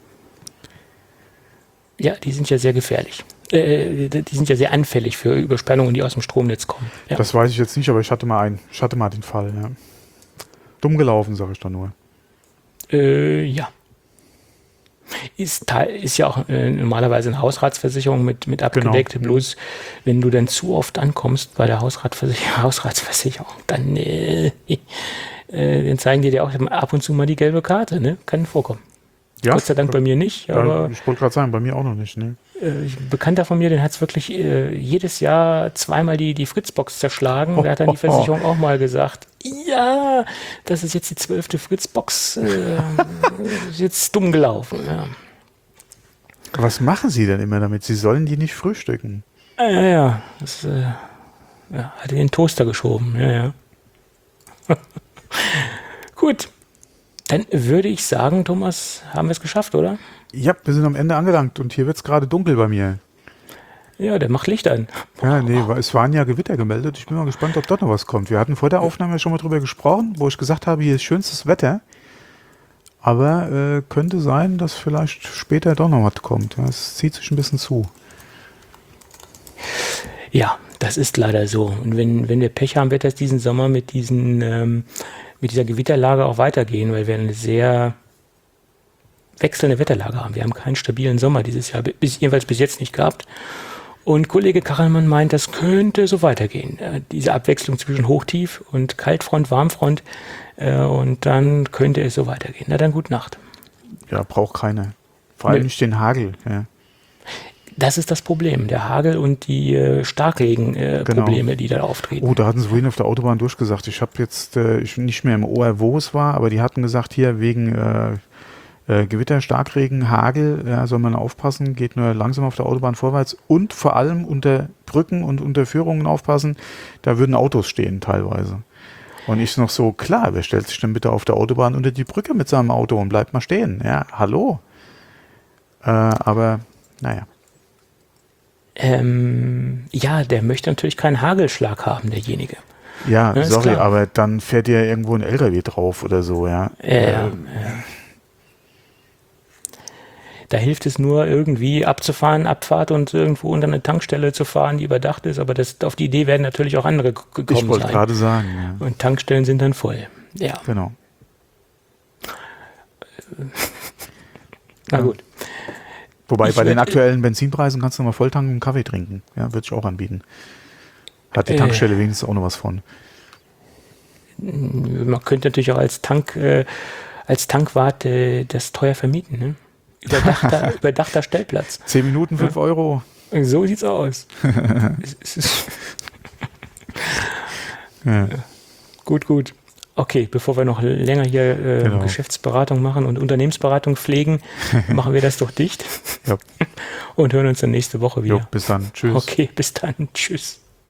Ja, die sind ja sehr gefährlich. Äh, die sind ja sehr anfällig für Überspannungen, die aus dem Stromnetz kommen. Ja. Das weiß ich jetzt nicht, aber ich hatte mal einen. Ich hatte mal den Fall, ja. Dumm gelaufen, sage ich da nur. Äh, ja. Ist, teil- ist ja auch äh, normalerweise eine Hausratsversicherung mit, mit abgedeckt. Genau. Bloß wenn du dann zu oft ankommst bei der Hausratversicherung, Hausratsversicherung, dann, äh, äh, dann zeigen die dir auch ab und zu mal die gelbe Karte. Ne? Kann vorkommen. Ja, Gott sei Dank bei mir nicht, ja, aber ich wollte gerade sagen, bei mir auch noch nicht. Ne? äh, ein Bekannter von mir, den hat es wirklich äh, jedes Jahr zweimal die, die Fritzbox zerschlagen. Der hat dann die Versicherung auch mal gesagt, ja, das ist jetzt die zwölfte Fritzbox, äh, ist jetzt dumm gelaufen. Ja. Was machen Sie denn immer damit? Sie sollen die nicht frühstücken. Ah, ja, ja, das äh, ja, hat in den Toaster geschoben. Ja, ja. Gut, dann würde ich sagen, Thomas, haben wir es geschafft, oder? Ja, wir sind am Ende angelangt und hier wird es gerade dunkel bei mir. Ja, der macht Licht an. Ja, nee, wa- es waren ja Gewitter gemeldet. Ich bin mal gespannt, ob dort noch was kommt. Wir hatten vor der Aufnahme schon mal drüber gesprochen, wo ich gesagt habe, hier ist schönstes Wetter. Aber äh, könnte sein, dass vielleicht später doch noch was kommt. Ja, es zieht sich ein bisschen zu. Ja, das ist leider so. Und wenn, wenn wir Pech haben, wird das diesen Sommer mit diesen ähm, mit dieser Gewitterlage auch weitergehen, weil wir eine sehr wechselnde Wetterlage haben. Wir haben keinen stabilen Sommer dieses Jahr, bis, jedenfalls bis jetzt nicht gehabt. Und Kollege Kachelmann meint, das könnte so weitergehen. Äh, diese Abwechslung zwischen Hochtief und Kaltfront, Warmfront. Äh, und dann könnte es so weitergehen. Na dann, gute Nacht. Ja, braucht keiner. Vor allem Nö. nicht den Hagel. Ja. Das ist das Problem. Der Hagel und die äh, Starkregen-Probleme, äh, Genau. Probleme, die da auftreten. Oh, da hatten sie vorhin auf der Autobahn durchgesagt. Ich habe jetzt äh, ich nicht mehr im Ohr, wo es war, aber die hatten gesagt, hier wegen äh, äh, Gewitter, Starkregen, Hagel, ja, soll man aufpassen, geht nur langsam auf der Autobahn vorwärts und vor allem unter Brücken und unter Führungen aufpassen, da würden Autos stehen teilweise. Und ich noch so, klar, wer stellt sich denn bitte auf der Autobahn unter die Brücke mit seinem Auto und bleibt mal stehen? Ja, hallo? Äh, aber, naja. Ähm, ja, der möchte natürlich keinen Hagelschlag haben, derjenige. Ja, Ja, ist sorry, klar. aber dann fährt ja irgendwo ein L K W drauf oder so, ja. Ja, ja. Da hilft es nur irgendwie abzufahren, Abfahrt und irgendwo unter eine Tankstelle zu fahren, die überdacht ist. Aber das, auf die Idee werden natürlich auch andere g- Ich gekommen wollte sein. gerade sagen, ja. Und Tankstellen sind dann voll. Ja, Genau. na Ja. gut. Wobei Ich bei den werd- aktuellen Benzinpreisen kannst du noch mal voll tanken und Kaffee trinken. Ja, würde ich auch anbieten. Hat die Äh. Tankstelle wenigstens auch noch was von. Man könnte natürlich auch als Tank, äh, als Tankwart äh, das teuer vermieten. Ne? Überdachter, überdachter Stellplatz. Zehn Minuten, fünf Euro. So sieht's aus. Es- es ist- Ja. Gut, gut. Okay, bevor wir noch länger hier äh, Genau. Geschäftsberatung machen und Unternehmensberatung pflegen, machen wir das doch dicht Ja. und hören uns dann nächste Woche wieder. Jo, bis dann. Tschüss. Okay, bis dann. Tschüss.